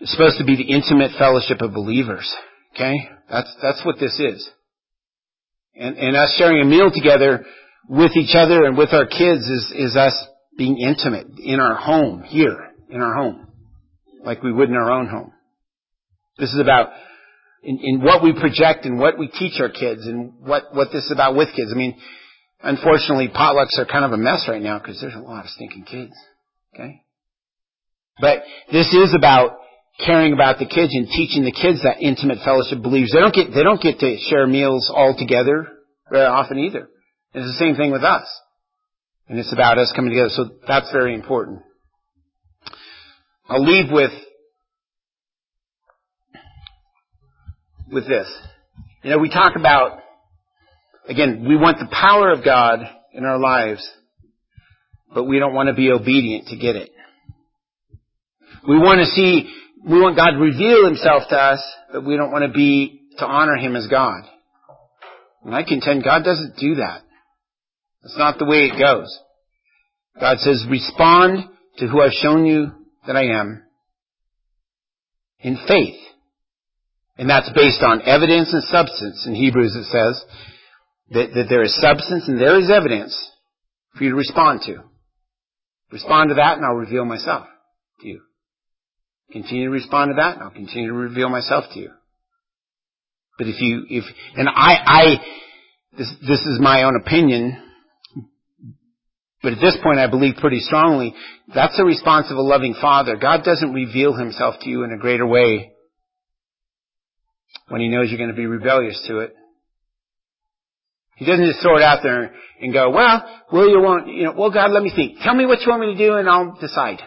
It's supposed to be the intimate fellowship of believers. Okay? That's, that's what this is. And, and us sharing a meal together with each other and with our kids is, is us being intimate in our home, here, in our home, like we would in our own home. This is about in, in what we project and what we teach our kids and what, what this is about with kids. I mean, unfortunately, potlucks are kind of a mess right now because there's a lot of stinking kids. Okay? But this is about caring about the kids and teaching the kids that intimate fellowship of believers. They don't get, they don't get to share meals all together very often either. It's the same thing with us. And it's about us coming together. So that's very important. I'll leave with, with this. You know, we talk about, again, we want the power of God in our lives, but we don't want to be obedient to get it. We want to see, we want God to reveal Himself to us, but we don't want to be, to honor Him as God. And I contend God doesn't do that. That's not the way it goes. God says, respond to who I've shown you that I am in faith. And that's based on evidence and substance. In Hebrews it says that, that there is substance and there is evidence for you to respond to. Respond to that and I'll reveal myself to you. Continue to respond to that and I'll continue to reveal myself to you. But if you, if, and I, I, this, this is my own opinion, but at this point I believe pretty strongly that's a response of a loving Father. God doesn't reveal Himself to you in a greater way when He knows you're going to be rebellious to it. He doesn't just throw it out there and go, well, will you want, you know, well, God, let me think. Tell me what you want me to do and I'll decide.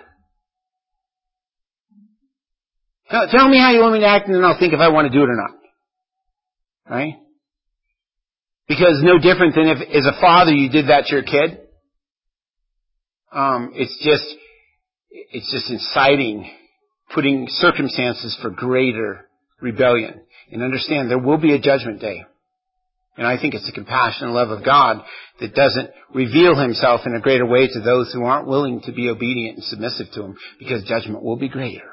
Tell, tell me how you want me to act and then I'll think if I want to do it or not. Right? Because no different than if, as a father, you did that to your kid. Um, it's just, it's just inciting, putting circumstances for greater rebellion. And understand there will be a judgment day. And I think it's the compassion and love of God that doesn't reveal Himself in a greater way to those who aren't willing to be obedient and submissive to Him, because judgment will be greater.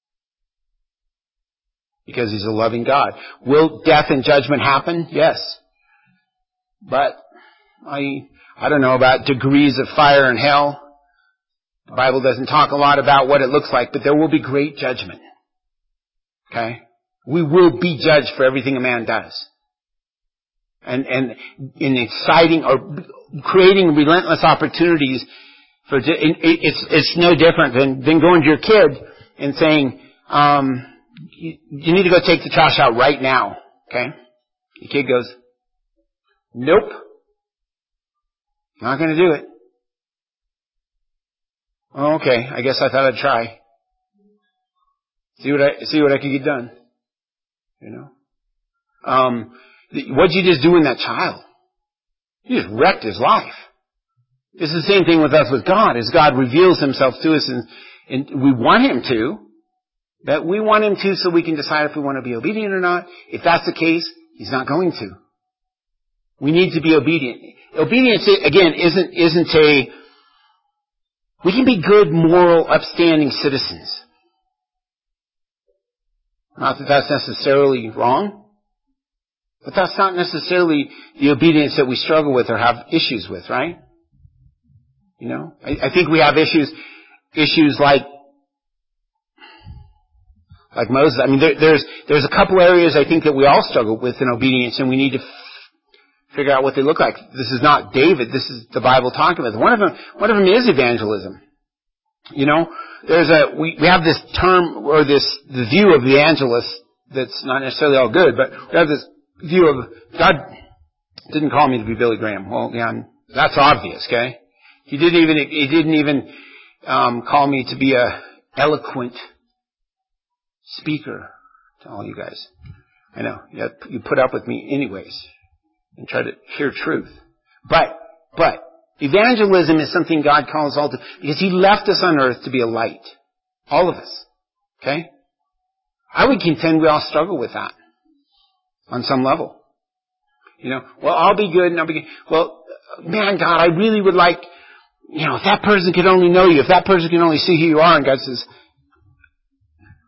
Because He's a loving God. Will death and judgment happen? Yes. But I, I don't know about degrees of fire and hell. The Bible doesn't talk a lot about what it looks like, but there will be great judgment. Okay? We will be judged for everything a man does. And, and in exciting or creating relentless opportunities for, it's, it's no different than, than going to your kid and saying, um, you, you need to go take the trash out right now. Okay? The kid goes, nope. Not going to do it. Oh, okay. I guess I thought I'd try. See what I, see what I could get done. You know? Um, what'd you just do in that child? You just wrecked his life. It's the same thing with us with God. As God reveals Himself to us and, and we want Him to, that we want Him to so we can decide if we want to be obedient or not. If that's the case, He's not going to. We need to be obedient. Obedience, again, isn't, isn't a, we can be good, moral, upstanding citizens. Not that that's necessarily wrong, but that's not necessarily the obedience that we struggle with or have issues with, right? You know, I, I think we have issues, issues like, like Moses. I mean, there, there's, there's a couple areas I think that we all struggle with in obedience, and we need to f- figure out what they look like. This is not David. This is the Bible talking about. One of them, one of them is evangelism. You know, there's a, we, we have this term or this, the view of the evangelist that's not necessarily all good, but we have this view of, God didn't call me to be Billy Graham. Well, yeah, that's obvious, okay? He didn't even, he didn't even, um, call me to be a eloquent speaker to all you guys. I know, you, you put up with me anyways and try to hear truth. But, but, evangelism is something God calls all to, because He left us on earth to be a light. All of us. Okay? I would contend we all struggle with that. On some level. You know, well, I'll be good and I'll be good. Well, man, God, I really would like, you know, if that person could only know you, if that person can only see who you are, and God says,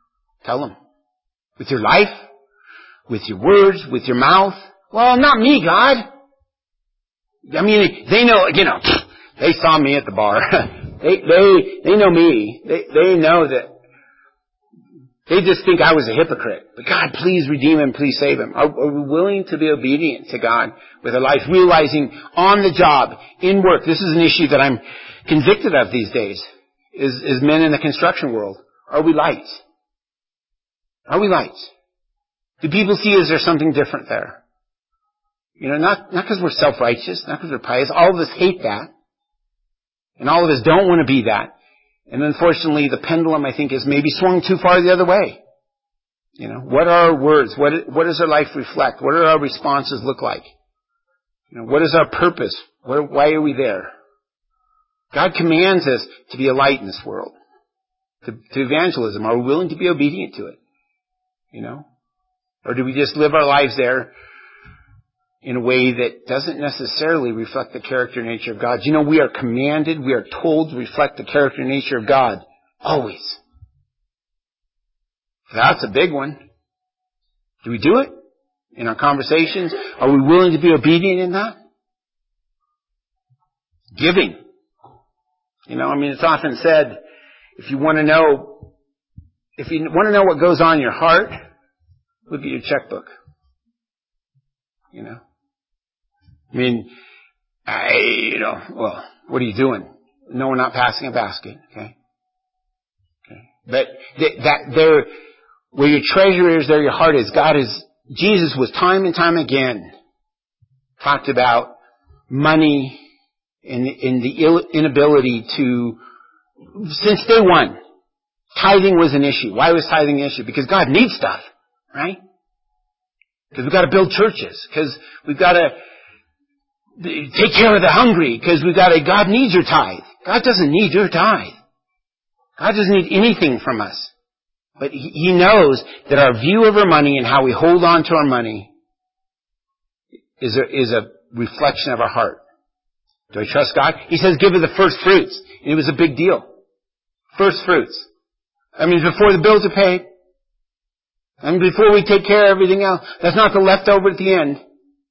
Tell them. With your life, with your words, with your mouth. Well, not me, God. I mean, they know, you know, they saw me at the bar. they, they, they know me. They, they know that. They just think I was a hypocrite. But God, please redeem him, please save him. Are, are we willing to be obedient to God with our life, realizing on the job, in work, this is an issue that I'm convicted of these days, is, is men in the construction world. Are we lights? Are we lights? Do people see is there something different there? You know, not, not because we're self-righteous, not because we're pious. All of us hate that. And all of us don't want to be that. And unfortunately, the pendulum, I think, has maybe swung too far the other way. You know, what are our words? What, what does our life reflect? What do our responses look like? You know, what is our purpose? What, why are we there? God commands us to be a light in this world. To, to evangelism. Are we willing to be obedient to it? You know? Or do we just live our lives there in a way that doesn't necessarily reflect the character and nature of God? You know, we are commanded, we are told to reflect the character and nature of God. Always. That's a big one. Do we do it? In our conversations? Are we willing to be obedient in that? Giving. You know, I mean, it's often said, if you want to know, if you want to know what goes on in your heart, look at your checkbook. You know? I mean, I, you know, well, what are you doing? No, we're not passing a basket, okay? Okay. But th- that there, where your treasure is, there your heart is. God is, Jesus was time and time again talked about money and, and the Ill, inability to, since day one, tithing was an issue. Why was tithing an issue? Because God needs stuff, right? Because we've got to build churches. Because we've got to take care of the hungry. Because we've got to, God needs your tithe. God doesn't need your tithe. God doesn't need anything from us. But He knows that our view of our money and how we hold on to our money is a, is a reflection of our heart. Do I trust God? He says give her the first fruits. And it was a big deal. First fruits. I mean, before the bills are paid. And before we take care of everything else, that's not the leftover at the end.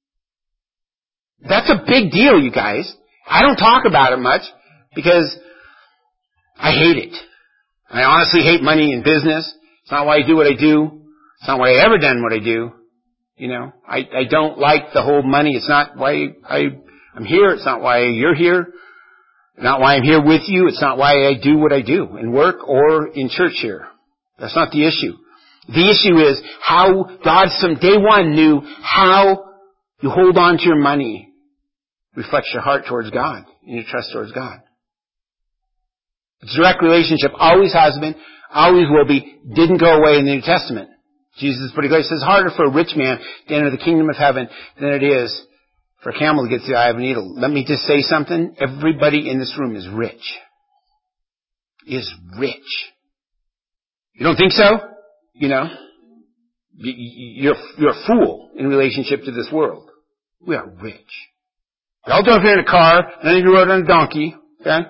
That's a big deal, you guys. I don't talk about it much because I hate it. I honestly hate money in business. It's not why I do what I do. It's not why I ever done what I do. You know, I, I don't like the whole money. It's not why I, I'm here. It's not why you're here. Not why I'm here with you. It's not why I do what I do in work or in church here. That's not the issue. The issue is how God from day one knew how you hold on to your money reflects your heart towards God and your trust towards God. It's a direct relationship. Always has been. Always will be. Didn't go away in the New Testament. Jesus is pretty clear. He says it's harder for a rich man to enter the kingdom of heaven than it is for a camel to get to the eye of a needle. Let me just say something. Everybody in this room is rich. Is rich. You don't think so? You know, you're, you're a fool in relationship to this world. We are rich. We all drove here in a car, none of you rode on a donkey, okay?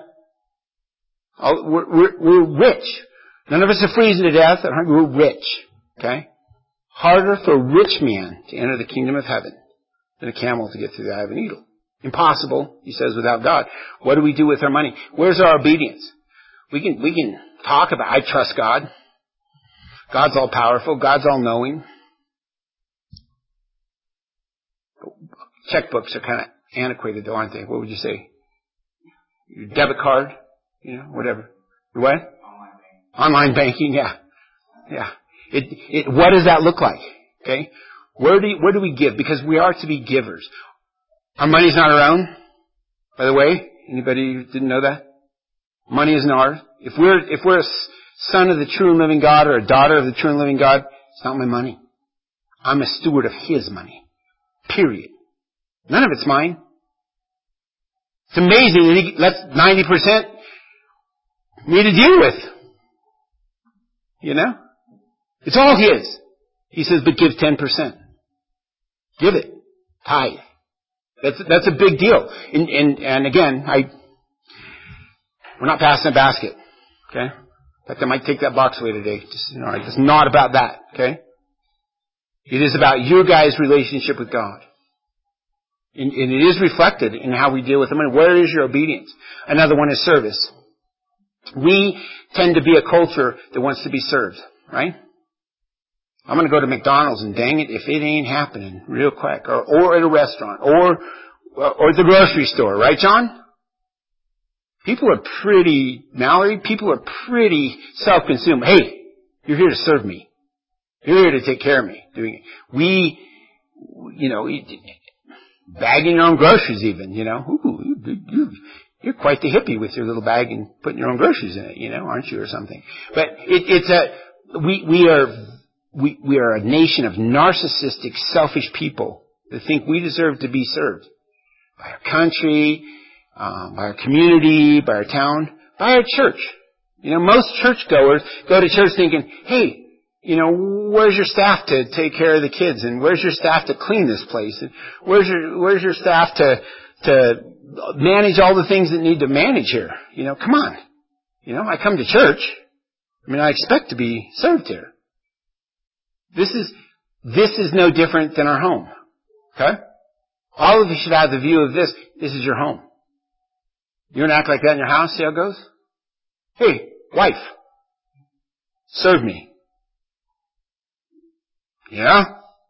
All, we're, we're, we're rich. None of us are freezing to death. We're rich, okay? Harder for a rich man to enter the kingdom of heaven than a camel to get through the eye of a needle. Impossible, he says, without God. What do we do with our money? Where's our obedience? We can, we can talk about, I trust God. God's all powerful. God's all knowing. Checkbooks are kind of antiquated though, aren't they? What would you say? Your debit card? You know, whatever. Your what? Online banking. Online banking, yeah. Yeah. It, it, what does that look like? Okay? Where do you, where do we give? Because we are to be givers. Our money's not our own. By the way, anybody who didn't know that? Money isn't ours. If we're, if we're a son of the true and living God or a daughter of the true and living God, it's not my money. I'm a steward of His money. Period. None of it's mine. It's amazing that He lets ninety percent me to deal with. You know? It's all His. He says, but give ten percent. Give it. Tithe. That's, that's a big deal. And, and, and again, I, we're not passing a basket. Okay? In fact, I might take that box away today. Just, you know, it's not about that, okay? It is about your guys' relationship with God. And, and it is reflected in how we deal with them. And where is your obedience? Another one is service. We tend to be a culture that wants to be served, right? I'm going to go to McDonald's and dang it if it ain't happening real quick. Or, or at a restaurant. Or, or the grocery store, right, John? People are pretty, Mallory, people are pretty self-consumed. Hey, you're here to serve me. You're here to take care of me. Doing it. We, you know, bagging your own groceries even, you know. Ooh, you, you, you're quite the hippie with your little bag and putting your own groceries in it, you know, aren't you, or something. But it, it's a, we, we are, we, we are a nation of narcissistic, selfish people that think we deserve to be served by our country, um, by our community, by our town, by our church. You know, most churchgoers go to church thinking, hey, you know, where's your staff to take care of the kids? And where's your staff to clean this place? And where's your, where's your staff to, to manage all the things that need to manage here? You know, come on. You know, I come to church. I mean, I expect to be served here. This is, this is no different than our home. Okay? All of you should have the view of this. This is your home. You want to act like that in your house? See how it goes? Hey, wife, serve me. Yeah?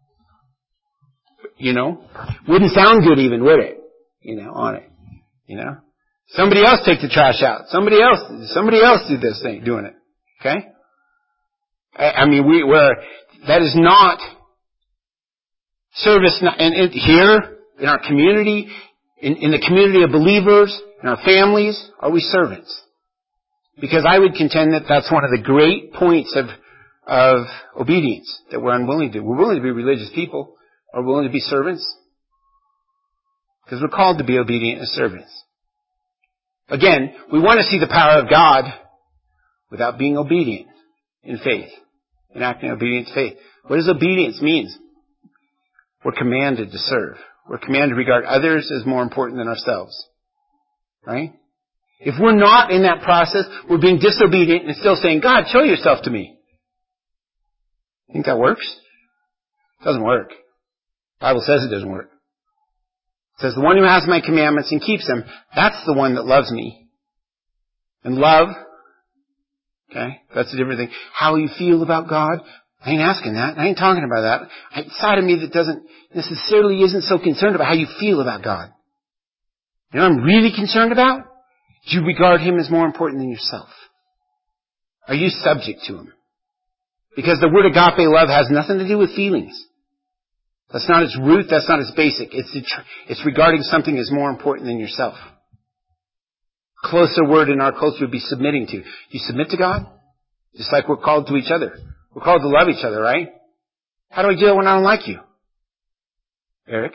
You know? Wouldn't sound good even, would it? You know, on it. You know? Somebody else take the trash out. Somebody else, somebody else do this thing, doing it. Okay? I, I mean, we, we're, that is not service, and, and here, in our community, in, in the community of believers, in our families, are we servants? Because I would contend that that's one of the great points of of obedience that we're unwilling to do. We're willing to be religious people. Are we willing to be servants? Because we're called to be obedient as servants. Again, we want to see the power of God without being obedient in faith, in acting obedience in faith. What does obedience mean? We're commanded to serve. We're commanded to regard others as more important than ourselves. Right? If we're not in that process, we're being disobedient and still saying, God, show yourself to me. Think that works? It doesn't work. The Bible says it doesn't work. It says the one who has my commandments and keeps them, that's the one that loves me. And love, okay, that's a different thing. How you feel about God, I ain't asking that. I ain't talking about that. It's side of me that doesn't necessarily isn't so concerned about how you feel about God. You know what I'm really concerned about? Do you regard Him as more important than yourself? Are you subject to Him? Because the word agape love has nothing to do with feelings. That's not its root. That's not its basic. It's, it's regarding something as more important than yourself. Closer word in our culture would be submitting to. You submit to God? Just like we're called to each other. We're called to love each other, right? How do I do it when I don't like you? Eric?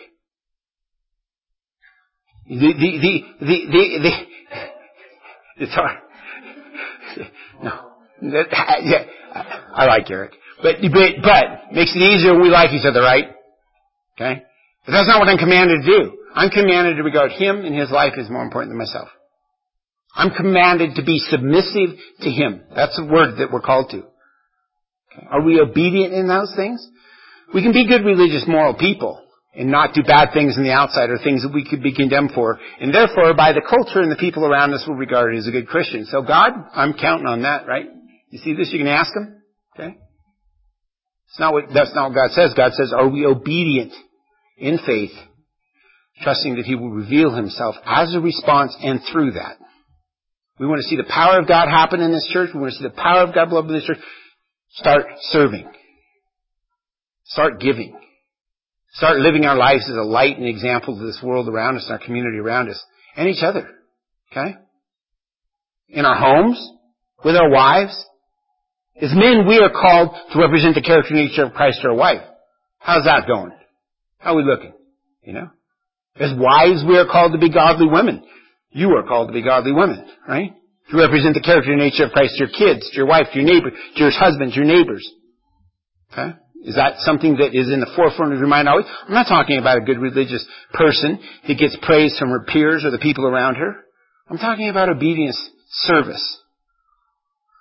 The, the, the, the, the, the it's hard. No. Yeah. I like Eric. But, but, but, makes it easier when we like each other, right? Okay? But that's not what I'm commanded to do. I'm commanded to regard Him and His life as more important than myself. I'm commanded to be submissive to Him. That's the word that we're called to. Okay? Are we obedient in those things? We can be good religious moral people and not do bad things in the outside or things that we could be condemned for. And therefore, by the culture and the people around us will regard it as a good Christian. So God, I'm counting on that, right? You see this? You can ask Him. Okay? It's not what, that's not what God says. God says, are we obedient in faith, trusting that He will reveal Himself as a response and through that? We want to see the power of God happen in this church. We want to see the power of God blow up in this church. Start serving. Start giving. Start living our lives as a light and example to this world around us, and our community around us, and each other. Okay? In our homes, with our wives. As men, we are called to represent the character and nature of Christ to our wife. How's that going? How are we looking? You know? As wives, we are called to be godly women. You are called to be godly women, right? To represent the character and nature of Christ to your kids, to your wife, to your neighbor, to your husband, to your neighbors. Okay? Is that something that is in the forefront of your mind always? I'm not talking about a good religious person that gets praise from her peers or the people around her. I'm talking about obedience, service.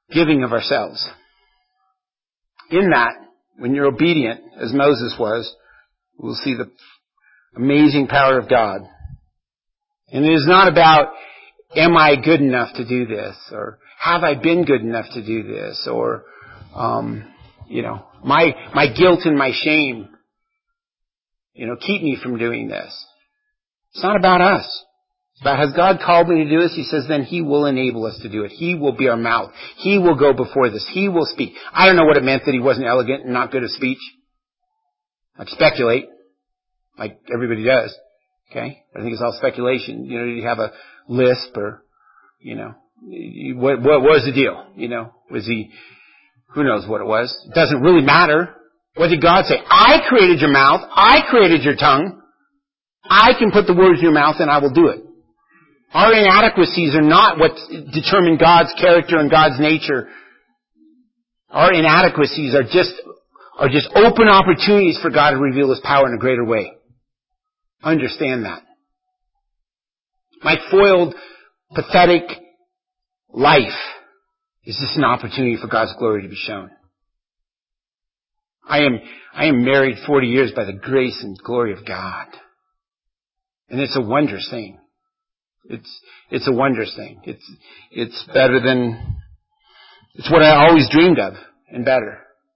giving of ourselves. In that, when you're obedient, as Moses was, we'll see the amazing power of God. And it is not about, am I good enough to do this? Or have I been good enough to do this? Or, um, you know, my, my guilt and my shame, you know, keep me from doing this. It's not about us. It's about, has God called me to do this? He says, then He will enable us to do it. He will be our mouth. He will go before this. He will speak. I don't know what it meant that he wasn't elegant and not good at speech. I'd speculate, like everybody does. Okay? I think it's all speculation. You know, did he have a lisp or, you know, what, what was the deal? You know, was he, who knows what it was? It doesn't really matter. What did God say? I created your mouth. I created your tongue. I can put the words in your mouth and I will do it. Our inadequacies are not what determine God's character and God's nature. Our inadequacies are just, are just open opportunities for God to reveal His power in a greater way. Understand that. My foiled, pathetic life is just an opportunity for God's glory to be shown. I am, I am married forty years by the grace and glory of God. And it's a wondrous thing. It's, it's a wondrous thing. It's, it's better than, it's what I always dreamed of and better.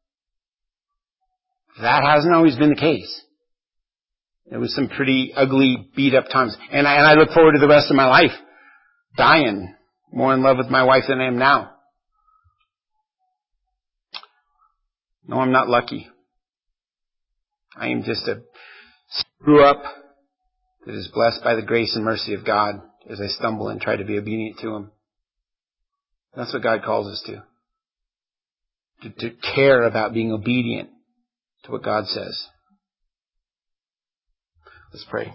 That hasn't always been the case. There was some pretty ugly, beat up times. And I, and I look forward to the rest of my life dying more in love with my wife than I am now. No, I'm not lucky. I am just a screw up that is blessed by the grace and mercy of God as I stumble and try to be obedient to Him. That's what God calls us to. To, to care about being obedient to what God says. Let's pray.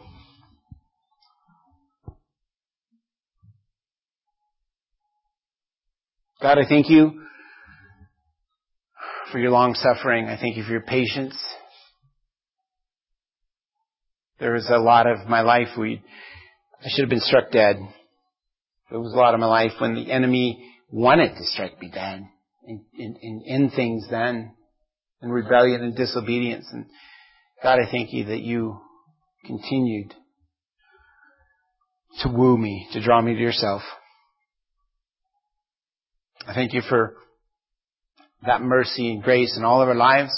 God, I thank You for Your long suffering. I thank You for Your patience. There was a lot of my life we I should have been struck dead. There was a lot of my life when the enemy wanted to strike me dead and, and, and end things then in rebellion and disobedience. And God, I thank You that You continued to woo me, to draw me to Yourself. I thank You for that mercy and grace in all of our lives.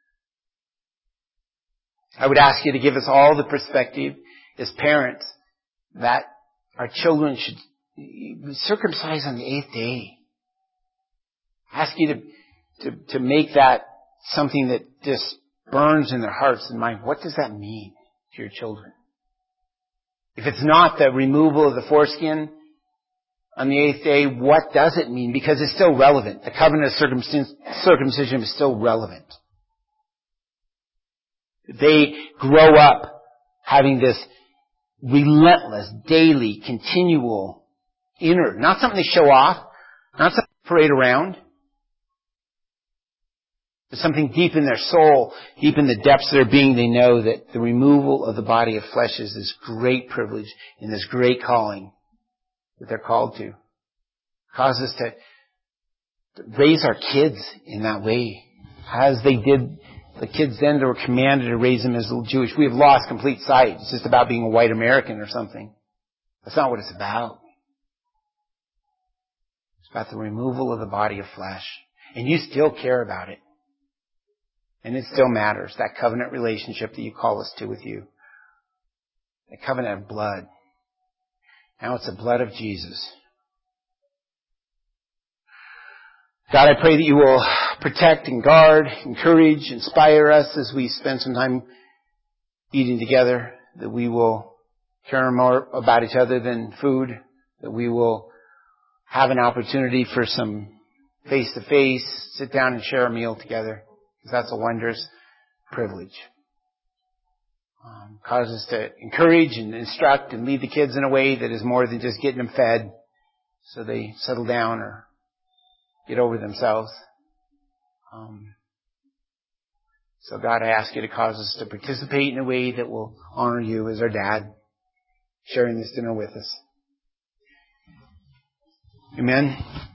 I would ask You to give us all the perspective as parents that our children should be circumcised on the eighth day. Ask You to, to, to make that something that just burns in their hearts and minds. What does that mean to your children? If it's not the removal of the foreskin on the eighth day, what does it mean? Because it's still relevant. The covenant of circumcision is still relevant. They grow up having this relentless, daily, continual inner, not something they show off, not something they parade around, but something deep in their soul, deep in the depths of their being. They know that the removal of the body of flesh is this great privilege and this great calling that they're called to. Cause us to raise our kids in that way, as they did the kids then that were commanded to raise them as Jewish. We have lost complete sight. It's just about being a white American or something. That's not what it's about. It's about the removal of the body of flesh. And You still care about it. And it still matters. That covenant relationship that You call us to with You. That covenant of blood. Now it's the blood of Jesus. God, I pray that You will protect and guard, encourage, inspire us as we spend some time eating together, that we will care more about each other than food, that we will have an opportunity for some face-to-face, sit down and share a meal together, because that's a wondrous privilege. Um, cause us to encourage and instruct and lead the kids in a way that is more than just getting them fed so they settle down or get over themselves. Um, so God, I ask You to cause us to participate in a way that will honor You as our dad, sharing this dinner with us. Amen.